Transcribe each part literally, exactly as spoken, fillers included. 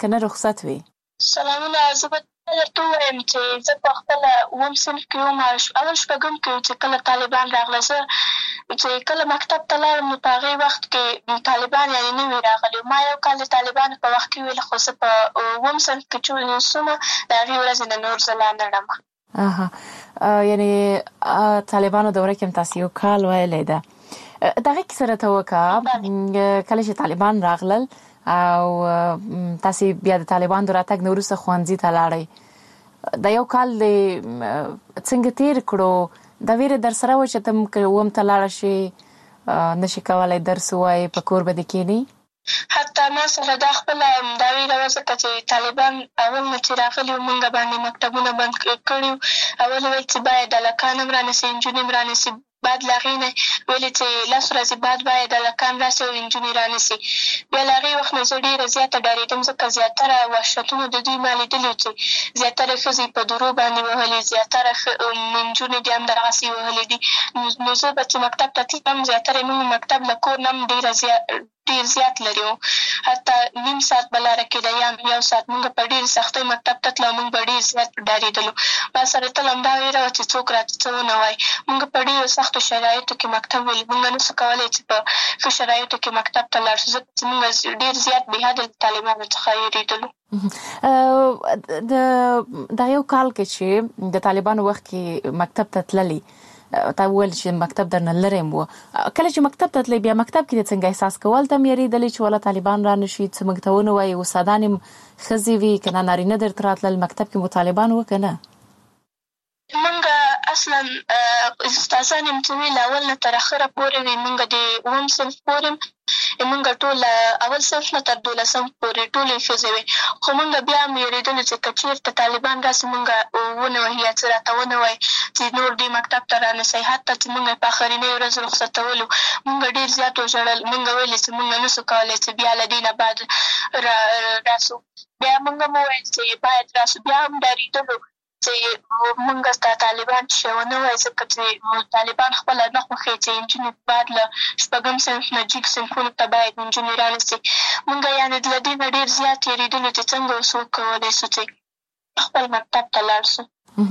که نه رخصت وي؟ سلامونه. زه به درته ووایم چې زه په خپله اووم صنف کې وم، اول شپږم کې و چې کله طالبان راغله. زه چې کله مکتب ته لاړم نو په هغې وخت کې طالبان یعنې نه وي راغلي. ما یو کال د طالبانو په وخت کې ویل، خو زه په اووم صنف کې چې سومه د هغې ورځې نه نور زه لا نه ړمه. اها، یعنې طالبانو دوره کې هم تاسې یو کال ویلی ده. د هغې کیسه راته وکړه، کله چې طالبان راغلل او تاسې بیا د طالبان د راتګ نه وروسته ښوونځي ته لاړئ، دا یو کال دې څنګه تېر کړو؟ دا ویره در سره وه چې ته که اووم ته لاړه شې نشي کولی درس ووایې، په کور به دې کښېنې؟ حتی ما سره دا خپله دا ویره وه، ځکه چې طالبان اول نه چې راغلي وو مونږ باندې مکتبونه بند کړي وو. اول ویل چې باید هلکان هم رانیسي، نجونې هم رانیسي. بعد له هغې نه ویلې چې لس ورځې بعد باید هلکان راسي او نجونې رانیسي. بیا له هغې وخت نه زه ډېره زیاته ډارېدم، ځکه زیاتره وحشتونه د دوی ما لیدلي وو چې زیاتره ښځې په درو باندې وهلې، زیاتره نجونې دې هم دغسې وهلې دي. نو زه به چې مکتب ته تلم، زیاتره موږ مکتب له کور نه هم ډېره زیات ډېر زیات لرې وو. حتی نیم ساعت به لاره کېده یا یو ساعت. موږ په ډېرې سختۍ مکتب ته تلو، موږ به ډېر زیات ډارېدلو. ما سره تل همدا ویره وه چې څوک راته څه ونه وایي. موږ په ډېرو سختو شرایطو کې مکتب ولې موږ نه سو کولی چې په ښه شرایطو کې مکتب ته لاړ شو، ځکه چې موږ ډېر زیات بې حده له طالبانو څخه وېرېدلو. د دغه یو کال کې چې د طالبانو وخت کې مکتب ته تللي، تا وویل چې مکتب درنه لرې و. کله چې مکتب ته تللی، بیا مکتب کې دې څنګه احساس کول؟ ته هم یېرېدلې چې والا طالبان را نه شي، څه موږ ته ونه وایي؟ استادان هم ښځې وي که نه نارینه درته راتلل؟ مکتب کې مو طالبان وه که نه؟ موږ اصلا استادان یم چې وي له اول نه تر اخره پورې وي. موږ د اووم صنف پورې موږ ټول اول صنف نه تر دولسم پورې ټولې ښځې وې. خو موږ بیا هم یېرېدلو چې که چېرته طالبان راسي موږ ونه وهي یا څه راته ونه وایي چې نور دې مکتب ته رانسئ. حتی چې موږ په اخرنۍ ورځ رخصتولو موږ ډېر زیات وژړل. موږ ویلې چې موږ نه سو کولی چې بیا له دې نه بعد راسو. بیا موږ هم وویل چې باید راسو. بیا هم ډارېدلو چې موږ ته طالبان چې ونه وایي، ځکه چې طالبان خپله نه خوښوي چې نجونې بعد له شپږم صنف نه جګ صنفونو ته باید نجونې رانیسي. موږ یعنې له دې نه ډېر زیات تېرېدلو چې څنګه اوس وکولی سو چې خپل مکتب ته لاړ سو.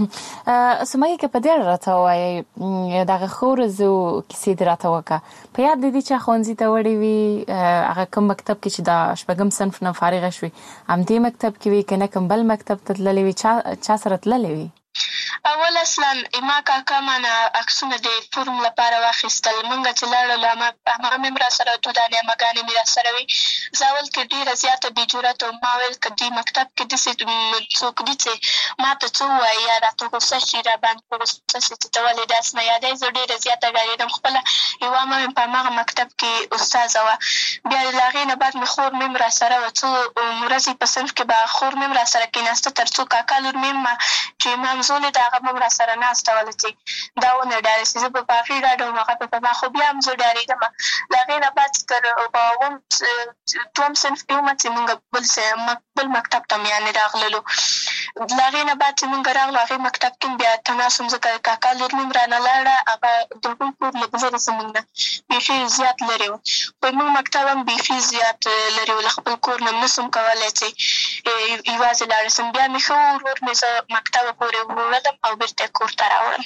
سمیه که په دې اړه راته ووایئ، دغه ښو ورځو کیسې دې راته وکړه. په یاد دې دي چې ښوونځي ته وړې وي، هغه کوم مکتب کې چې د شپږم صنف نه فارغه شوې همدې مکتب کې وي که نه کوم بل مکتب ته تللې وي؟ چا چا سره تللې وي؟ اول اصلا ما کاکا مانه عکسونه د فورم لپاره واخیستل. موږ چې لاړو همغه مې هم را سره دوه دانې عمهګانې مې را سره وي. زه اول کې ډېره زیاته بې جرته وم. ما ویل که دې مکتب کې داسې څوک دي چې ما ته څه ووایي یا راته غوسه شي، را باندې په غوسه شي چې ته ولې داسې نه یادوې. زه ډېره زیاته ډارېدم. خپله یوه عمه مې په همغه مکتب کې استاذه وه. بیا له هغې نه بعد مې خور مې هم را سره وه. څو ورځې په صنف کې به خور مې هم را سره کېناسته، تر څو کاکا لور مې هم چې ممزولې ده هغه به هم را سره ناسته وله چې دا ونه ډارې شي. زه به په هغې ډاډه وم، هغه به په ما. خو بیا هم زه ډارېدم. له هغې نه بعد تر په اووم دوهم صنف کې ومه چې مونږ بل بل مکتب ته یعنې راغللو. له هغې نه بعد چې مونږ راغلو هغې مکتب کې بیا تناس وم، ځکه کاکا لور مې هم رانه لاړه. هغه د هغوی کور لږ لرې زمونږ نه بیخي زیات لرې و. خو مونږ مکتب هم بیخي زیات لرې و. له خپل کور نه هم نه سم کولی چې یوازې لاړه سم. بیا مې ښه ورور مې زه مکتبه پورې وړلم او بېرته یې کور ته راوړم.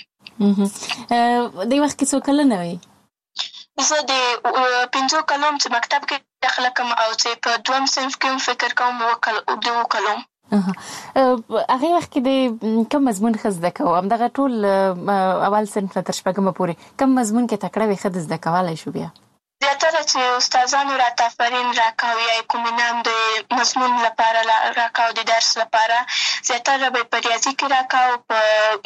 دې وخت کې څو کلنه وې؟ زه د پنځو کلو چې مکتب کې داخله کړم او چې په دوهم صنف کې هم فکر کوم د اوو کلو. هغې وخت کې د کوم مضمون ښه زده کوو؟ همدغه ټول اول صنف نه تر شپږمه پورې کوم مضمون کې تکړه وې ښه د زده کولی شو؟ بیا زیاتره چې استادانو راته افرین راکاو یا کوم انعام د مضمون لپاره راکاو، د درس لپاره زیاتره به په ریاضي کې راکاو، په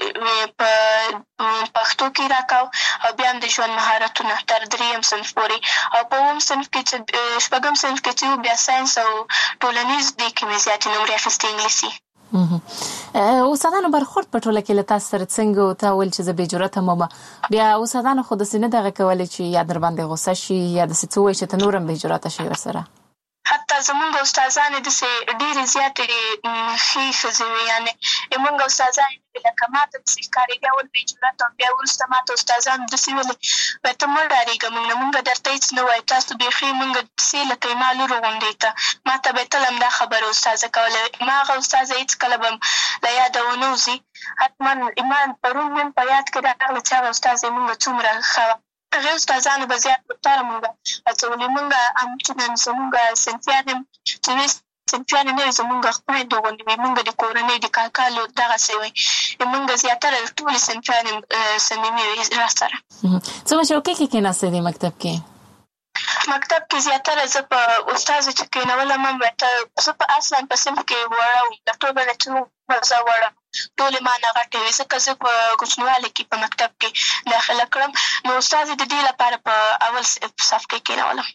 پښتو کې راکاو او بیا هم د ژوند مهارتونه تر درېیم صنف پورې. او په اووم صنف کې چې شپږم صنف کې چې بیا ساینس او ټولنیز دې کې مې زیاتې نمرې اخیستې، انګلیسي. استادانو برخورد په ټوله کې له تاسو سره څنګه و؟ تا ویل چې زه بې جرته وم، بیا استادانو خو داسې نه دغه کولی چې یا در باندې غوسه شي یا داسې څه ووایي چې ته نور هم بې جرته شي ورسره؟ حتی زمونږ استادانې داسې ډېرې زیاتې ښې ښځې وې، یعنې زمونږ استادانې لکه ما ته داسې ښکارېدې اول به یې جرات او بیا وروسته ما ته استادانو داسې ویلې وایي ته مه ډارېږه مونږ نه، مونږ درته هېڅ نه وایو، تاسو بیخي مونږ داسې لکه زما لور غوندې ته. ما ته به یې تل همدا خبره استاذه کوله. ما هغه استاذه هېڅکله به له یاده ونه وځي. حتما ما پرون مې په یاد کې راغله چې هغه استاذه یې مونږ څومره ښه وه. هغې استادانو به زیات بهتره مونږ هڅولې. مونږ همچنان زمونږ صنفیان هم چې وې صنفیان نه وي زمونږ خویندو غوندې وي، مونږ د کورنۍ د کاکا لور دغسې وی. مونږ زیاتره ټولې صنفیان هم صمیمي وي را سره. څومره چوکۍ کې کېناستې دې مکتب کې؟ مکتب کې زیاتره زه په استازو چې کېنولم هم زه په اصلا په صنف کې وړه وم، د ټولو نه چې زه وړه ټولې ما نه غټې وې، ځکه زه په کوچنیوالي کې په مکتب کې داخله کړم. نو استازې د دې لپاره په اول صف کې کېنولم.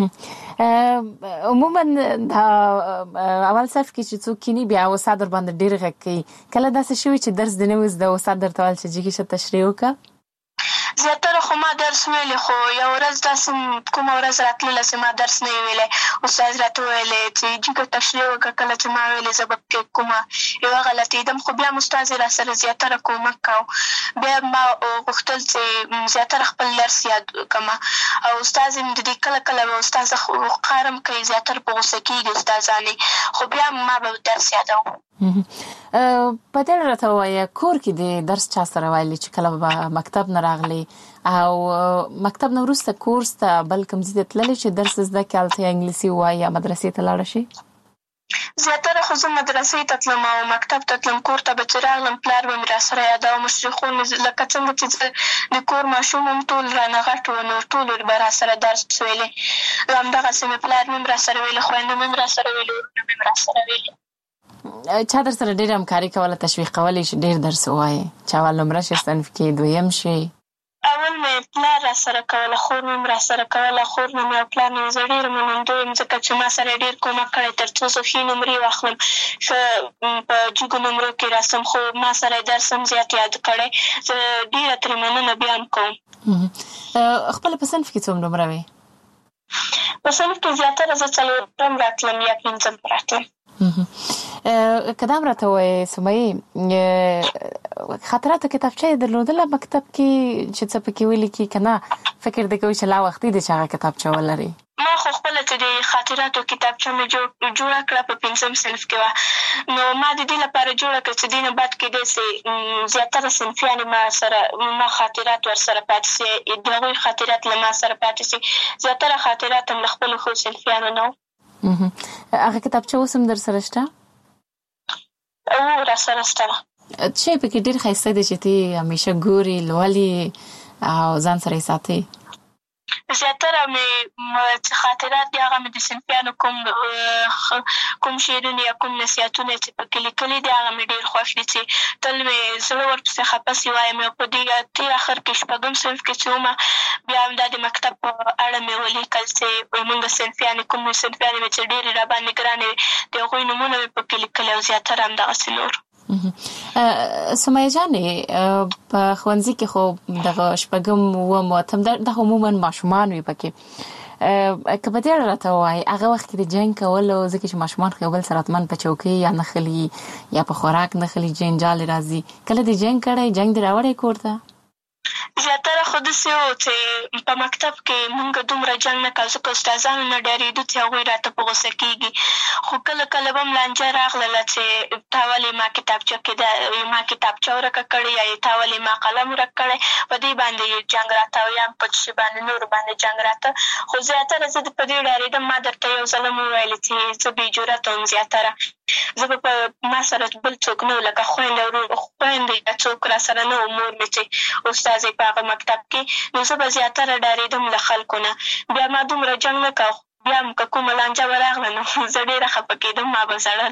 عموما دا اول صف کې چې څوک کینی بیا استاد در باندې ډېر غږ کوي. کله داسې شوي چې درس دې نه وي زده استاد درته ویل چې جګې شه تشریح وکړه؟ زیاتره خو ما درس ویلی، خو یو ورځ داسې کومه ورځ راتلله چې ما درس نه یې ویلی. استاد راته ویلی چې جګه تشریح وکړه. کله چې ما ویلې زه به پکې کومه یوه غلطېدم، خو بیا م استاد یې را سره زیاتره کومک کوو. بیا ما غوښتل چې زیاتره خپل درس یاد کړمه. او استاد یې د دې کله کله به استاذه قهر هم کوي، زیاتره په غوسه کېږي استادانې، خو بیا ما به درس یادوم. په دې راته ووایه کور کې د درس چا سره ویلي چې کله به مکتب نه راغلی او مکتب نه وروسته کورس ته بل کوم ځای ته تللی چې درس زده کړې، هلته یا انګلیسي ووایي یا مدرسې ته لاړه شي؟ زیاتره خو زه مدرسې ته تلم او مکتب ته تلم. کور ته به چې راغلم پلار به مې را سره یاده او مشرقون مې لکه څنګه چې زه د کور ماشوم هم ټول رانه غټ وو، نو ټولو به را سره درس ویلې. همدغسې مې پلار مې هم را سره ویلې، خویندو مې هم را سره ویلې، ورونه مې هم را سره ویلې. چا در سره ډېره همکاري کوله، تشویق کولی چې ډېر درس ووایې؟ چې اول نمره شي صنف کې دویم شي؟ اول مې پلار را سره کوله، خور مې هم را سره کوله. خور مې او پلار مې زه ډېره منندوی یم، ځکه چې ما سره ډېر کومک کړی تر څو زه ښې نمرې واخلم، ښه په جګو نمرو کې راسم. خو ما سره یې درس هم زیات یاد کړی. زه ډېره ترې مننه بیا هم کوم. خپله په صنف کې څومره نمره وې؟ په صنف کې زیاتره زه څلورم راتلم یا پنځم راتلم. که دا هم راته ووایې سمیې، خاطراتو کتابچه یې درلودله مکتب کې چې څه پکې ولیکي که نه فکر دې کوي چې لا وختي دی چې هغه کتابچه ولري؟ ما خو خپله چې د خاطراتو کتابچه مې جوړه کړه په پنځم صنف کې وه. نو ما د دې لپاره جوړه کړه چې دې نه بعد کېدی سي زیاتره صنفیانې ما سره ما خاطرات ورسره پاتې سي، د هغوی خاطرات له ما سره پاتې سي. زیاتره خاطرات هم له خپلو ښو صنفیانو نه وو. هغه کتابچه اوس هم در سره شته؟ او را سره شته. څه شی پکې ډېر ښایسته دی چې ته همیشه ګورې، لولې او ځان سره یې ساتې؟ زیاتره مې چې خاطرات دي هغه مې د صنفیانو کوم کوم شعرونه یا کوم نصیحتونه چې پکې لیکلي دي هغه مې ډېر خوښ دي، چې تل مې زړه ورپسې خفه سي وایم. په دې تېر اخر کې شپږم صنف کې چې ومه بیا همدا د مکتب په اړه مې ولیکل چې مونږ صنفیانې کوم صنفیانې مې چې ډېرې راباندې ګرانې وې د هغوی نومونه مې پکې لیکلي او زیاتره همدغسې نور. سمیه جانې په ښوونځي کې خو دغه شپږم اووم اتم دغه عموما ماشومان وي پکې، که په دې اړه راته ووایې هغه وخت کې د جنګ کولو، ځکه چې ماشومان خو یو بل سره حتما په چوکۍ یا نښلي یا په خوراک نښلي، جنجال راځي، کله دې جنګ کړی؟ جنګ دې راوړی کور ته؟ زیاتره خو داسې و چې په مکتب کې مونږ دومره جنګ نه کوو، ځکه استادانو نه ډارېدو چې هغوی راته په غوسه کېږي. خو کله کله به هم لانجه راغلله چې تا ولې ما کتابچه کې ما کتابچه ورکه کړې یا تا ولې ما قلم ورک کړی، په دې باندې جنګ راته او یا په څه شي باندې نورو باندې جنګ راته. خو زیاتره زه په دې ډارېدم. ما درته یو ځل هم وویلې چې زه بې جرأته وم. زیاتره زه به په ما سره بل څوک نه و، لکه خویندې خویندې یا څوک را سره نه و، مور مې چې استازی په هغه مکتب کې، نو زه به زیاتره ډارېدم له خلکو نه. بیا ما دومره جنګ نه کوه، بیا هم که کومه لانجه به راغله نو زه ډېره خفه کېدم، ما به ژړل.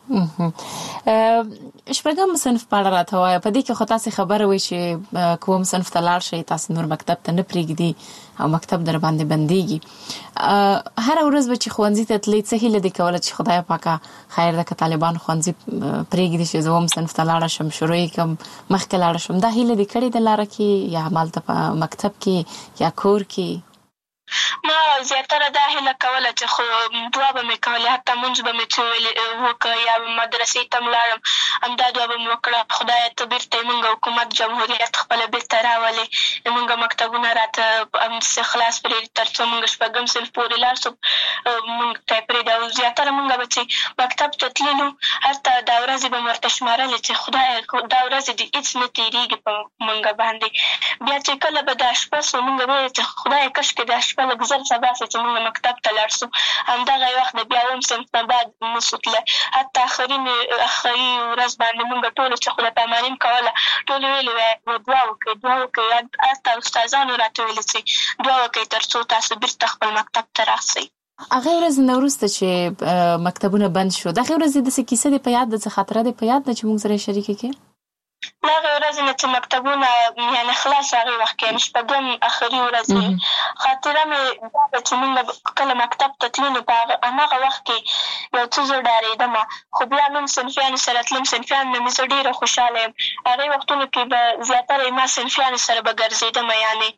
شپږم صنف په اړه راته ووایه. په دې کې خو تاسې خبره وایي چې که اووم صنف ته لاړ شئ تاسې نور مکتب ته نه پرېږدي او مکتب در باندې بندېږي. هره ورځ به چې ښوونځي ته تلې څه هیله دې کوله چې خدای پاکه خیر ده که طالبان ښوونځي پرېږدي چې زه اووم صنف ته لاړه شم، شروع یې کړم، مخکې لاړه شم؟ دا هیله دې کړې ده لاره کې یا همالته په مکتب کې یا کور کې؟ ما زیاتره دا هیله کوله چې خو دعا به مې کولې، حتی مونځ به مې څه ویلې وکړه یا مدرسې ته م لاړم، همدا دعا به مې وکړه، خدایه ته بېرته یې مونږ حکومت جمهوریت خپله بېرته راولې، مونږ مکتبونه راته همداسې خلاص پرېږدي تر څو مونږ شپږم صنف پورې لاړ شو، مونږ ته یې پرېږدي. او زیاتره مونږ به چې مکتب ته تللو هلته دا ورځې به مې ورته شمارلې چې خدایه دا ورځې دې هېڅ نه تېرېږي په مونږ باندې. بیا چې کله به دا شپه سو مونږ به ویل چې خدایه کاشکې دا شپه لږ زر سبا سي چې مونږ مکتب ته لاړ سو. همدغه وخت د بیا اووم صنف نه بعد نسو تللی، حتی آخري آخري ورځ باندې مونږ ټولو چې خدای پاماني م کوله ټولو ویلې وی دعا وکړئ دعا وکړئ، حتی استادانو راته ویلې چې دعا وکړئ تر څو تاسو بېرته خپل مکتب ته راسئ. هغې ورځې نه وروسته چې مکتبونه بند شو، د هغې ورځې داسې کیسه دې په یاد ده، څه خاطره دې په یاد ده چې موږ سره یې شریکه کړې؟ له هغې ورځې نه چې مکتبونه یعنې خلاص هغې وخت کې یعنې شپږم آخري ورځ خاطره مې دا ده چې مونږ کله مکتب ته تلو نو په هماغه وخت کې یو څه زه ډارېدمه، خو بیا نوم صنفیانو سره تلم، صنفیانو نه مې زه ډېره خوشحاله یم. هغې وختونو کې به زیاتره ما صنفیانو سره به ګرځېدمه،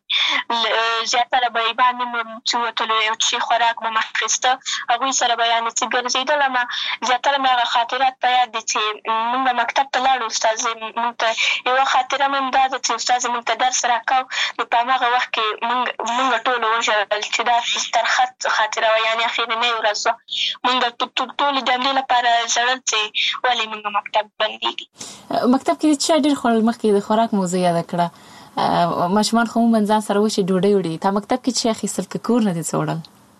یعنې زیاتره به یې باندې مې چې وتلو یو څه خوراک به مې اخېسته، هغوی سره به یعنې چې ګرځېدلمه. زیاتره مې هغه خاطرات په یاد دي چې مونږ مکتب ته لاړو، استازۍ مونږ ته یوه خاطره مې هم دا ده چې استازۍ مونږ ته درس راکاو، نو په هماغه وخت کې مونږ مونږ ټولو وژړل چې دا ترخه خاطره وه، یعنې اخرنۍ ورځ وه. مونږ ټولې د همدې لپاره ژړل چې ولې مونږ مکتب بندېږي. مکتب کې د چا ډېر خوړل؟ مخکې د خوراک موضوع یاده کړه، ماشومان خو عموماً ځان سره وشي ډوډۍ وړي، تا مکتب کې څه اخیستل که کور نه دې څه وړل؟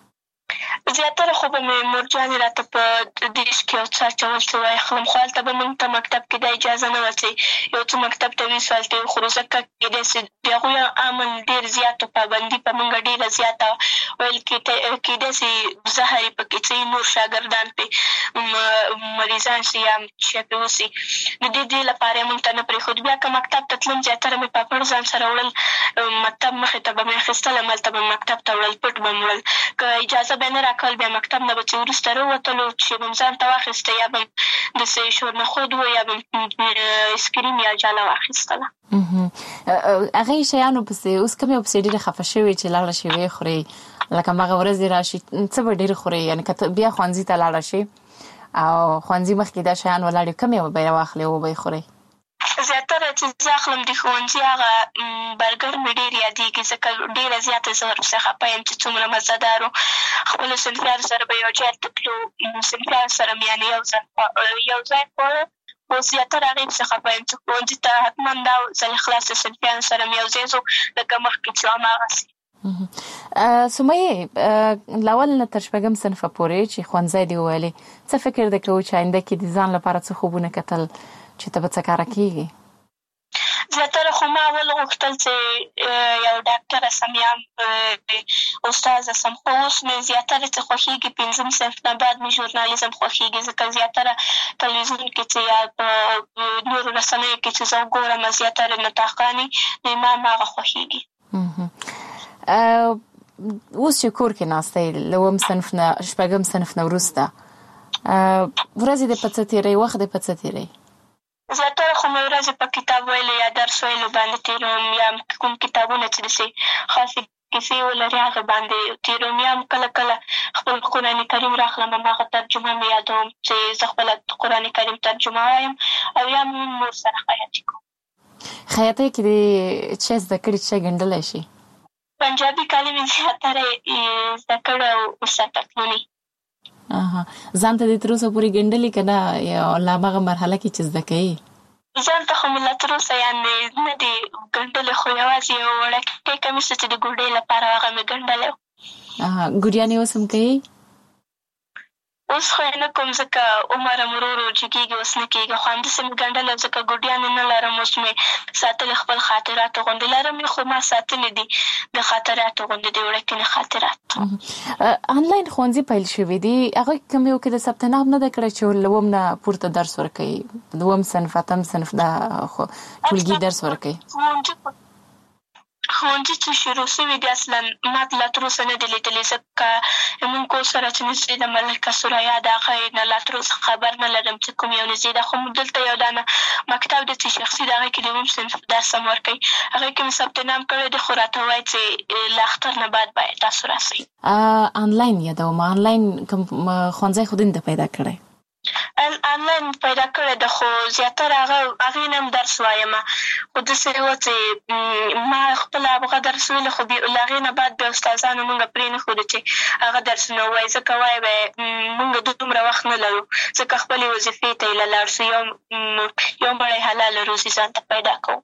زیاتره خو به مې مورجانې راته په دیش کې یو څه اچول څه واخلم، خو هلته به مونږ ته مکتب کې دا اجازه نه وه چې یو څه مکتب ته ویسو هلته یې وخورو، ځکه کېدای سي د هغوی امن ډېر زیات و، پابندي په مونږ ډېره زیاته وه، ویل کېدای سي زهر یې پکې څه نور شاګردان پرې مریضان سي یا شی پرې وسي، د دې دې لپاره یې مونږ ته نه پرېښود. بیا که مکتب ته تلم زیاتره مې پاپړ ځان سره وړل، مکتب مخې ته به مې اخېستل، هملته به مې مکتب ته وړل، پټ به مې وړل، که اجازه به یې نه راکول بیا مکتب نه به چې وروسته راووتلو چې به م ځان ته واخېسته، یا به م داسې شورنخود و یا به م اسکریم یا جاله واخېستله. هغې شیانو پسې اوس کوم یو پسې ډېرې خفه شوې چې لاړه شي ویې خورې، لکه هماغه ورځ دې راشي څه به ډېر خورې، یعنې که بیا ښوونځي ته لاړه شي او ښوونځي مخکې دا شیان ولاړ کوم یو به یې واخلې او به یې خورې؟ زیاتره چې زه اخلم د ښوونځي هغه برګر مې ډېر یادېږي، ځکه ډېره زیاته زه ورپسې خفه یم چې څومره مزهدار و. خپلو صنفیانو سره به یو ځای ته تلو، صنفیانو سره مې یعنې یو ځای یو ځای خواړه، خو زیاتره هغې پسې خفه یم چې ښوونځي ته حتما دا ځل خلاص د صنفیانو سره مې یو ځای ځو، لکه مخکې چې هماغسې. سمیې له اول نه تر شپږم صنفه پورې چې ښوونځی دې وویلې، څه فکر دې کوو چې آینده کې د ځان لپاره څه خوبونه کتل چې ته به څه کاره کېږي؟ زیاتره خو ما اول غوښتل چې یو ډاکټره سم یا استاذه سم، خو اوس مې زیاتره چې خوښېږي پنځم صنف نه بعد مې ژورنالیزم خوښېږي، ځکه زیاتره تلویزیون کې چې یا په نورو رسنیو کې چې زه وګورم زیاتره نطاقانې، نو ما هماغه خوښېږي. اوس چې کور کې ناسته یې له اووم صنف نه شپږم صنف نه وروسته ورځې دې په څه تېروي، وخت دې په څه تېروي؟ زیاتره خو مې ورځې په کتاب ویلو یا درس ویلو باندې تېروم، یا کوم کتابونه چې داسې خاصې کیسې ولري هغه باندې تېروم، یا هم کله کله خپل قرآن کریم راخلم هماغه ترجمه مې یادوم چې زه خپله قرآن کریم ترجمه وایم، او یا هم نور سره خیاطي کوم. خیاطۍ کې دې څه زده کړي چې ګنډلی شي؟ پنجابي کالي مې زیاتره زده کړی او سرپتلونې. ځان ته دې تر اوسه پورې ګنډلي که نه، یا لا هماغه مرحله کې چې زده کوې؟ ځان ته خو مې لا تر اوسه یعنې نه دي ګنډلې، خو یوازې یو وړوکی کمیس چې د ګوډۍ لپاره هغه مې ګنډلی و. ګوډیانې اوس هم کوې؟ اوس خو یې نه کوم ځکه عمر هم ورو ورو جګېږي، اوس نه کېږي، خو همداسې مې ګنډلی و ځکه ګوډیانې نه لرم، اوس مې ساتلې خپل خاطراتو غوندې لرم یې، خو ما ساتلې دي د خاطراتو غوندې د وړکینې خاطرات. آنلاین ښوونځي پیل شوي دي، هغوی کوم یو کې د ثبت نام نه ده کړی چې له اووم نه پورته درس ورکوي، د اووم صنف اتم صنف دا ټولګي درس ورکوي؟ ښوونځي چې شروع شوي دي اصلا ما لا تر اوسه نه دي لیدلي، ځکه زمونږ کور سره چې نږدې ده ملکه سریا د هغه یې نه لا تر اوسه خبر نه لرم چې کوم یو نږدې ده. خو دلته یو دانه مکتب دی چې شخصي د هغې کې د اووم صنف درس هم ورکوي، هغې کې مې ثبت نام کړی دی، خو راته وایي چې له اختر نه بعد باید تاسو راسئ. آنلاین یادوم، آنلاین کوم ښوونځی خو دې ته پیدا کړی؟ آنلاین پیدا کړی ده، خو زیاتره هغه هغې نه هم درس وایم، خو داسې وه چې ما خپله هغه درس ویلو، خو له هغې نه بعد بیا استادانو مونږ پرې نه ښودو چې هغه درسونه ووایي، ځکه وایي به یې مونږ دومره وخت نه لرو، ځکه خپلې وظیفې ته یې له لاړ شو، یو یو مړی حلاله روزي ځان ته پیدا کوو.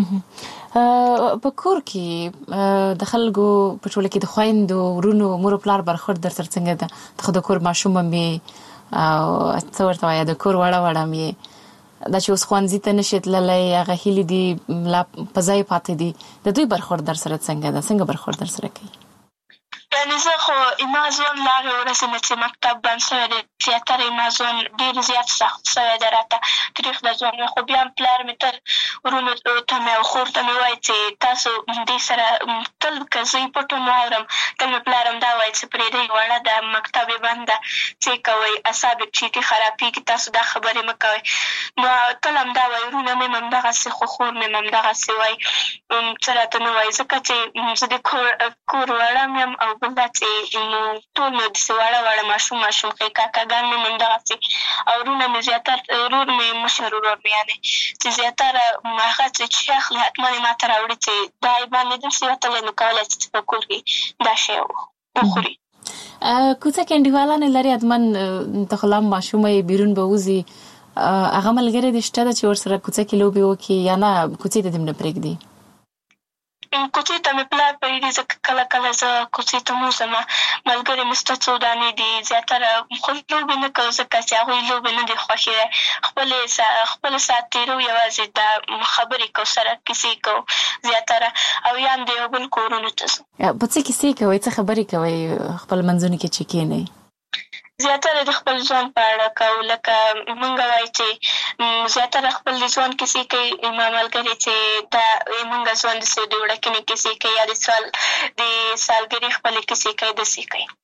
په کور کې د خلکو په ټوله کې د خویندو ورونو مور و پلار برخورد در سره څنګه ده؟ ته خو د کور ماشوم هم یې او څه ورته وایه د کور وړه وړه هم یې، دا چې اوس ښوونځي ته نشي تللی، هغه هیلې دي لا په ځای پاتې دي، د دوی برخورد در سره څنګه ده؟ څنګه برخورد در سره کوي؟ یعنې زه خو زما ژوند له هغې ورځې نه چې مکتب بند شوی دی زیاتره زما ژوند ډېر زیات سخت شوی دی راته، تریخ د ژوند، خو بیا هم پلار مې تل ورونو ته مې او خور ته مې وایي چې تاسو دې سره تل که زه یې پټ هم واورم، تل مې پلار هم دا وایي چې پرېږدئ وړه ده، مکتب یې بند ده، څه یې کوئ، اعصاب یې چیټي خرابېږي، تاسو دا خبرې مه کوئ. نو تل همدا وایي، ورونه مې هم همدغسې، خو خور مې هم همدغسې وایي، څه راته نه وایي، ځکه چې زه د کور کور وړه م یم، او بل دا چې ټول مې داسې واړه واړه ماشوم ماشوم ښې کاکاګان مې هم همدغسې، او ورونه مې زیاتر ورور مې مشر ورور مې یعنې چې زیاتره هغه چې شی اخلي حتما یې ما ته راوړي چې دا یې باندې داسې وتلی، نو کولی چې په کور کې دا شی وخوري. کوڅه کې انډیوالانې لرې حتما، ته خو لا هم ماشومه یې، بیرون به وځي، هغه ملګرې دې شته ده چې ورسره کوڅه کې لوبې وکړي، یا نه کوڅې ته دې هم نه پرېږدي؟ کوڅې ته مې پلار پرېږدي، ځکه کله کله زه کوڅې ته م وځم، ملګرې مې شته څو دانې دي، زیاتره خو لوبې نه کوو ځکه چې هغوی لوبې نه دي خوښې دی، خپلې خپل ساعت تېرو، یوازې دا خبرې کوو سره، کیسې کوو زیاتره، او یا هم د یو بل کورونو ته ځو. په څه کیسې کوئ؟ څه خبرې کوئ خپل منځونو کې چې کښېنئ؟ زیاتره د خپل ژوند په اړه کوو، لکه مونږ وایي چې زیاتره خپل د ژوند کیسې کوي، زما ملګرې چې دا مونږ ژوند داسې د وړکینې کیسې کوي، یا د سال د سالګرې خپلې کیسې کوي، داسې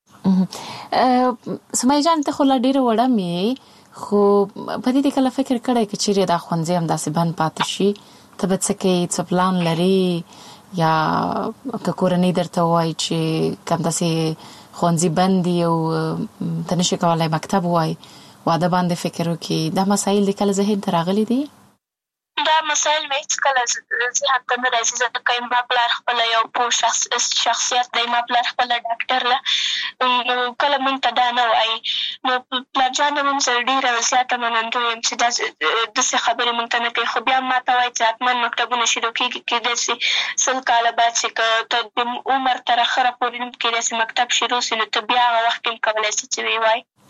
کوي. سمیه جان، ته خو لا ډېره وړه مې، خو په دې دې کله فکر کړی که چیرې دا ښوونځی همداسې بند پاتې شي، ته به څه کوې؟ څه پلان لرې؟ یا که کورنۍ درته ووایي چې که همداسې ښوونځي بند دي او ته نشي کولی مکتب ووایي، واده باندې فکر وکړي، دا مسایل دې کله ذهن ته راغلي دي؟ دا مسایل مې هېڅکله ذهن ته نه راځي، ځکه زما پلار خپله یو پوه شخصیت دی، زما پلار خپله ډاکټر ده، نو کله مونږ ته دا نه وایي. نو پلار جان هم سره ډېره زیاته منندوی یم چې داسې خبرې مونږ ته نه کوي، خو بیا هم ما ته وایي چې حتما مکتبونه شروع کېږي، کېدای شي سل کاله بعد چې که ته د عمر تر اخره پورې هم کېدای شي مکتب شروع شي، نو ته بیا هغه وخت کې هم کولی شي چې ویې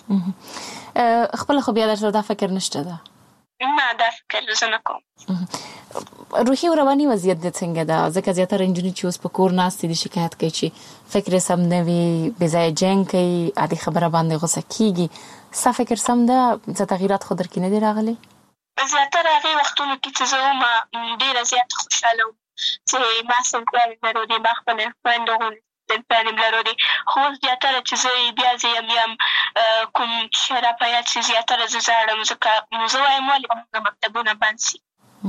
وایي. خپله خو بیا در سره دا فکر نشته ده؟ نه، دا فکر زه نه کوم. روحي او رواني وضعیت دې څنګه ده؟ ځکه زیاتره نجونې چې اوس په کور ناستې دي شکایت کوي چې فکر سم نه وي، بې ځایه جنګ کوي، عادي خبره باندې غوسه کېږي. ستا فکر سم ده؟ څه تغییرات خو در کې نه دي راغلي؟ زیاتره هغې وختونو کې چې زه وم ډېره زیاته خوشحاله وم چې ما صنفیان یم لرلې، ما خپلې خویندو غوندې صنفیان یم لرلې، خو اوس زیاتره چې زه بیا زه یم یم کوم شی را په یاد شي، زیاتره زه ژاړم، ځکه زه وایم ولې به مونږ مکتبونه بند شي.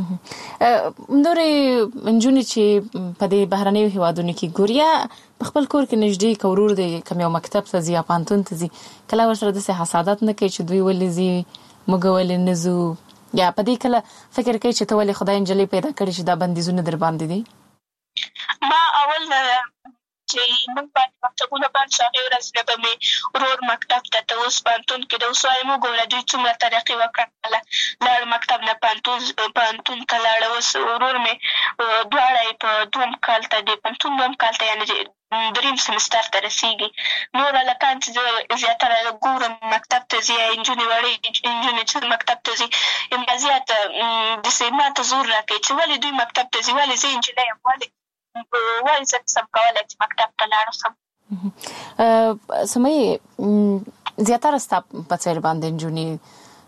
نورې نجونې چې په دې بهرنیو هېوادونو کې ګوري، یا په خپل کور کې نږدې که ورور دی کوم یو مکتب ته ځي یا پوهنتون ته ځي، کله ورسره داسې حسادت نه کوي چې دوی ولې ځي، موږ ولې نه ځو، یا په دې کله فکر کوي چې ته ولې خدای نجلۍ پیدا کړې چې دا بندیزونه در باندې دي؟ ما اول چې موږ باندې مکتبونه بند شو، هغې ورځ نه به مې ورور مکتب ته ته اوس پوهنتون کې ده، اوس وایم وګوره دوی څومره ترقي وکړله، لاړ مکتب نه پوهنتون ته لاړه، اوس ورور مې دواړه یې په دوم کال ته د پوهنتون دوم کال ته یعنې دریم سمستر ته رسېږي. نور هلکان چې زه زیاتره ګورم مکتب ته ځي، نجونې وړې نجونې چې مکتب ته ځي، یم زیات داسې ما ته زور را کوي چې ولې دوی مکتب ته ځي، ولې زه نجلۍ یم، ولې ولې زه نشم کولی چې مکتب ته لاړ شم. سمیه، زیاتره ستا په څېر باندې نجونې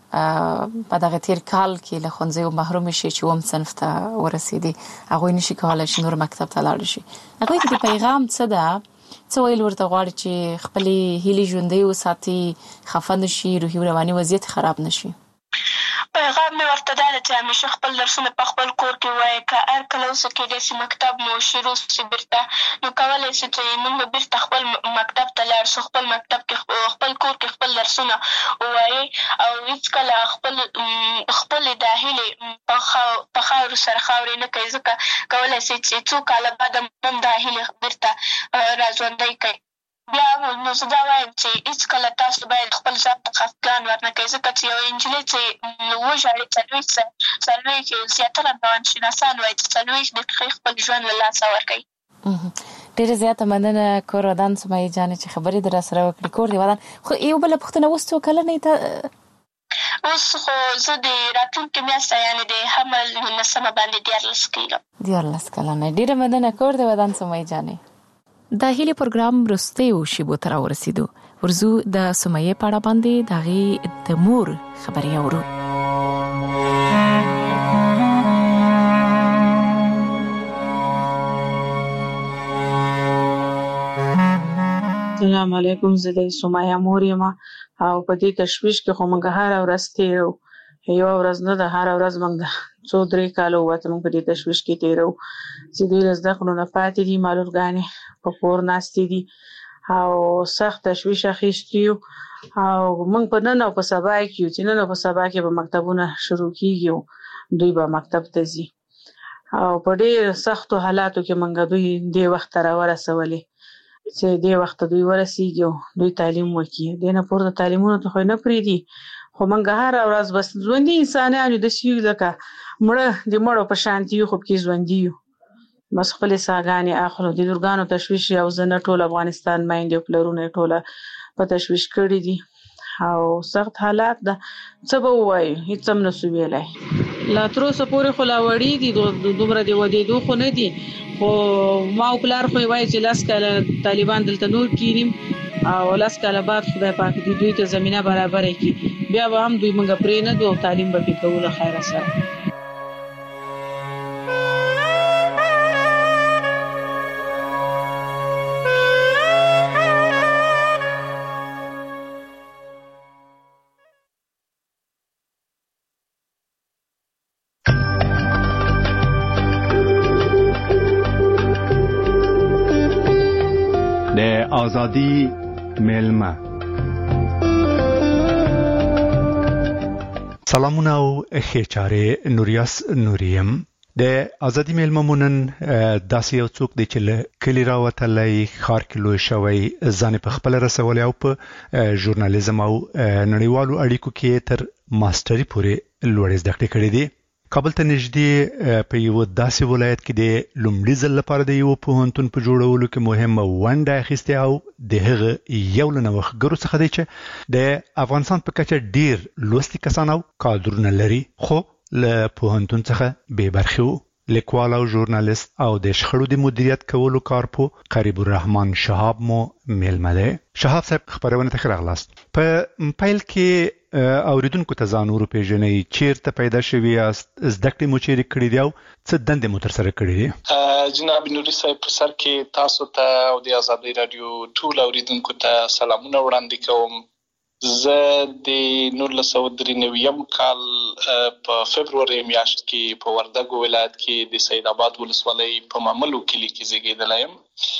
په دغه تیر کال کې له ښوونځیو محروم شي چې اووم صنف ته ورسېدي هغوی نشي کولی چې نور مکتب ته لاړ شي. هغوی کې د پیغام څه ده؟ څه ویل ورته غواړي چې خپلې هیلې ژوندۍ وساتي، خفه نشي، روحي رواني وضعیت خراب نشي؟ پیغام مې ورته دا ده چې همیشه خپل درسونه په خپل کور کې ووایئ. که هر کله اوسه کېدای شي مکتب مو شروع شي بېرته، نو کولی شي چې موږ بېرته خپل مکتب ته لاړ شو، خپل مکتب کې خپل کور کې خپل درسونه ووایئ او هېڅکله خپل خپلې دا هیلې په خاورو سره خاورې نه کوي، ځکه کولی شي چې څو کاله بعد هم دا هیلې بېرته راژوندۍ کوي. بیا نو زه دا وایم چې هېڅکله تاسو باید خپل ځان ته خفګان ورنه کوئ، ځکه چې یوه نجلۍ چې وژاړي څلوېښت څلوېښت زیاتره روانشناسان وایي چې څلوېښت دقیقې خپل ژوند له لاسه ورکوي. ډېره زیاته مننه کور ودان سمیه جانې چې خبرې در سره وکړې. کور دې ودان. خو یو بله پوښتنه، اوس څو کلنې ته؟ اوس خو زه د راتلونکې میاشته یعنې د حمل نولسمه باندې دیارلس کېږم. دیارلس کلنه. ډېره مننه کور دې ودان سمیه جانې. د هیلې پروګرام وروستیو شیبو ته راورسېدو. ورځو د سمیه په اړه باندې د هغې د مور خبرې اورو. السلام علیکم، زه د سمیه مور یم او په دې تشویش کې خو موږ هره ورځ تېرو، یوه ورځ نه ده، هره ورځ موږ د څو درې کاله ووته موږ په دې تشویش کې تېرو چې دوی له زده کړو نه پاتې دي، معلولګانې په کور ناستې دي او سخت تشویش اخیستي یو. او موږ په نن او په سبا کې یو چې نن او په سبا کې به مکتبونه شروع کېږي، دوی به مکتب ته ځي او په ډېر سختو حالاتو کې موږ دوی دې وخت ته راورسولې چې دې وخت دوی ورسېږي او دوی تعلیم وکړي. دې نه پورته تعلیمونو ته خو نه پرېږدي، خو موږ هره ورځ بس ژوندي انسانان یو، داسې یو لکه مړه د مړو په شانتي یو، خو پکې ژوندي یو، بس خپلې ساګانې اخلو. د لورګانو تشویش او زه نه ټول افغانستان میندې او پلرونه یې ټوله په تشویش کړي دي او سخت حالات ده. څه به ووایو، هېڅ هم نسو ویلی. لا تر اوسه پورې خو لا وړي دي، دومره د ودېدو خو نه دي، خو ما او پلار خو یې وایي چې لس کاله طالبان دلته نور کینیم او لس کاله بعد خدای پاک دې دوی ته زمینه برابره کړي، بیا به هم دوی موږ پرېنږدو او تعلیم به پرې کوو له خیره سره. آزادی ملمه. سلامونه او ښې چارې، نوریاس نوریم. د آزادی ملمه مونن داسې یو څوک دی چې له کلي راوتلی، ښار کې لوی شوی، ځان په خپله رسولی او په ژورنالیزم او نړیوالو اړیکو کې تر ماسټري پورې لوړې زده کړې کړې دي. کابل ته نږدې په یو داسې ولایت کې د لومړي ځل لپاره د یو پوهنتون په جوړولو کې مهمه ونډه اخیستې او د هغه یو له نوښتګرو څخه دی چې د افغانستان په کچه ډیر لوستي کسان او کادرونه لري، خو له پوهنتون څخه بې برخې وو. لیکوال او ژورنالیست او د شخړو د مدیریت کولو کارپو قریب الرحمن شهاب مو میلمه دی. شهاب صاحب، خبرونه ته ښه راغلاست. په پیل کې اوریدونکو ته ځان وروپېژنئ، چیرته پیدا شوي یاست، زده کړې مو چیرې کړې دي او څه دندې مو ترسره کړې دي؟ جناب نوري صاحب، په سر کې تاسو ته او د ازادۍ راډیو ټول اوریدونکو ته سلامونه وړاندې کوم. زه د نولس سوه درې نوي کال په فبروري میاشت کې په وردګو ولایت کې د سید آباد ولسوالۍ په ماملو کلي کې زیږېدلی یم.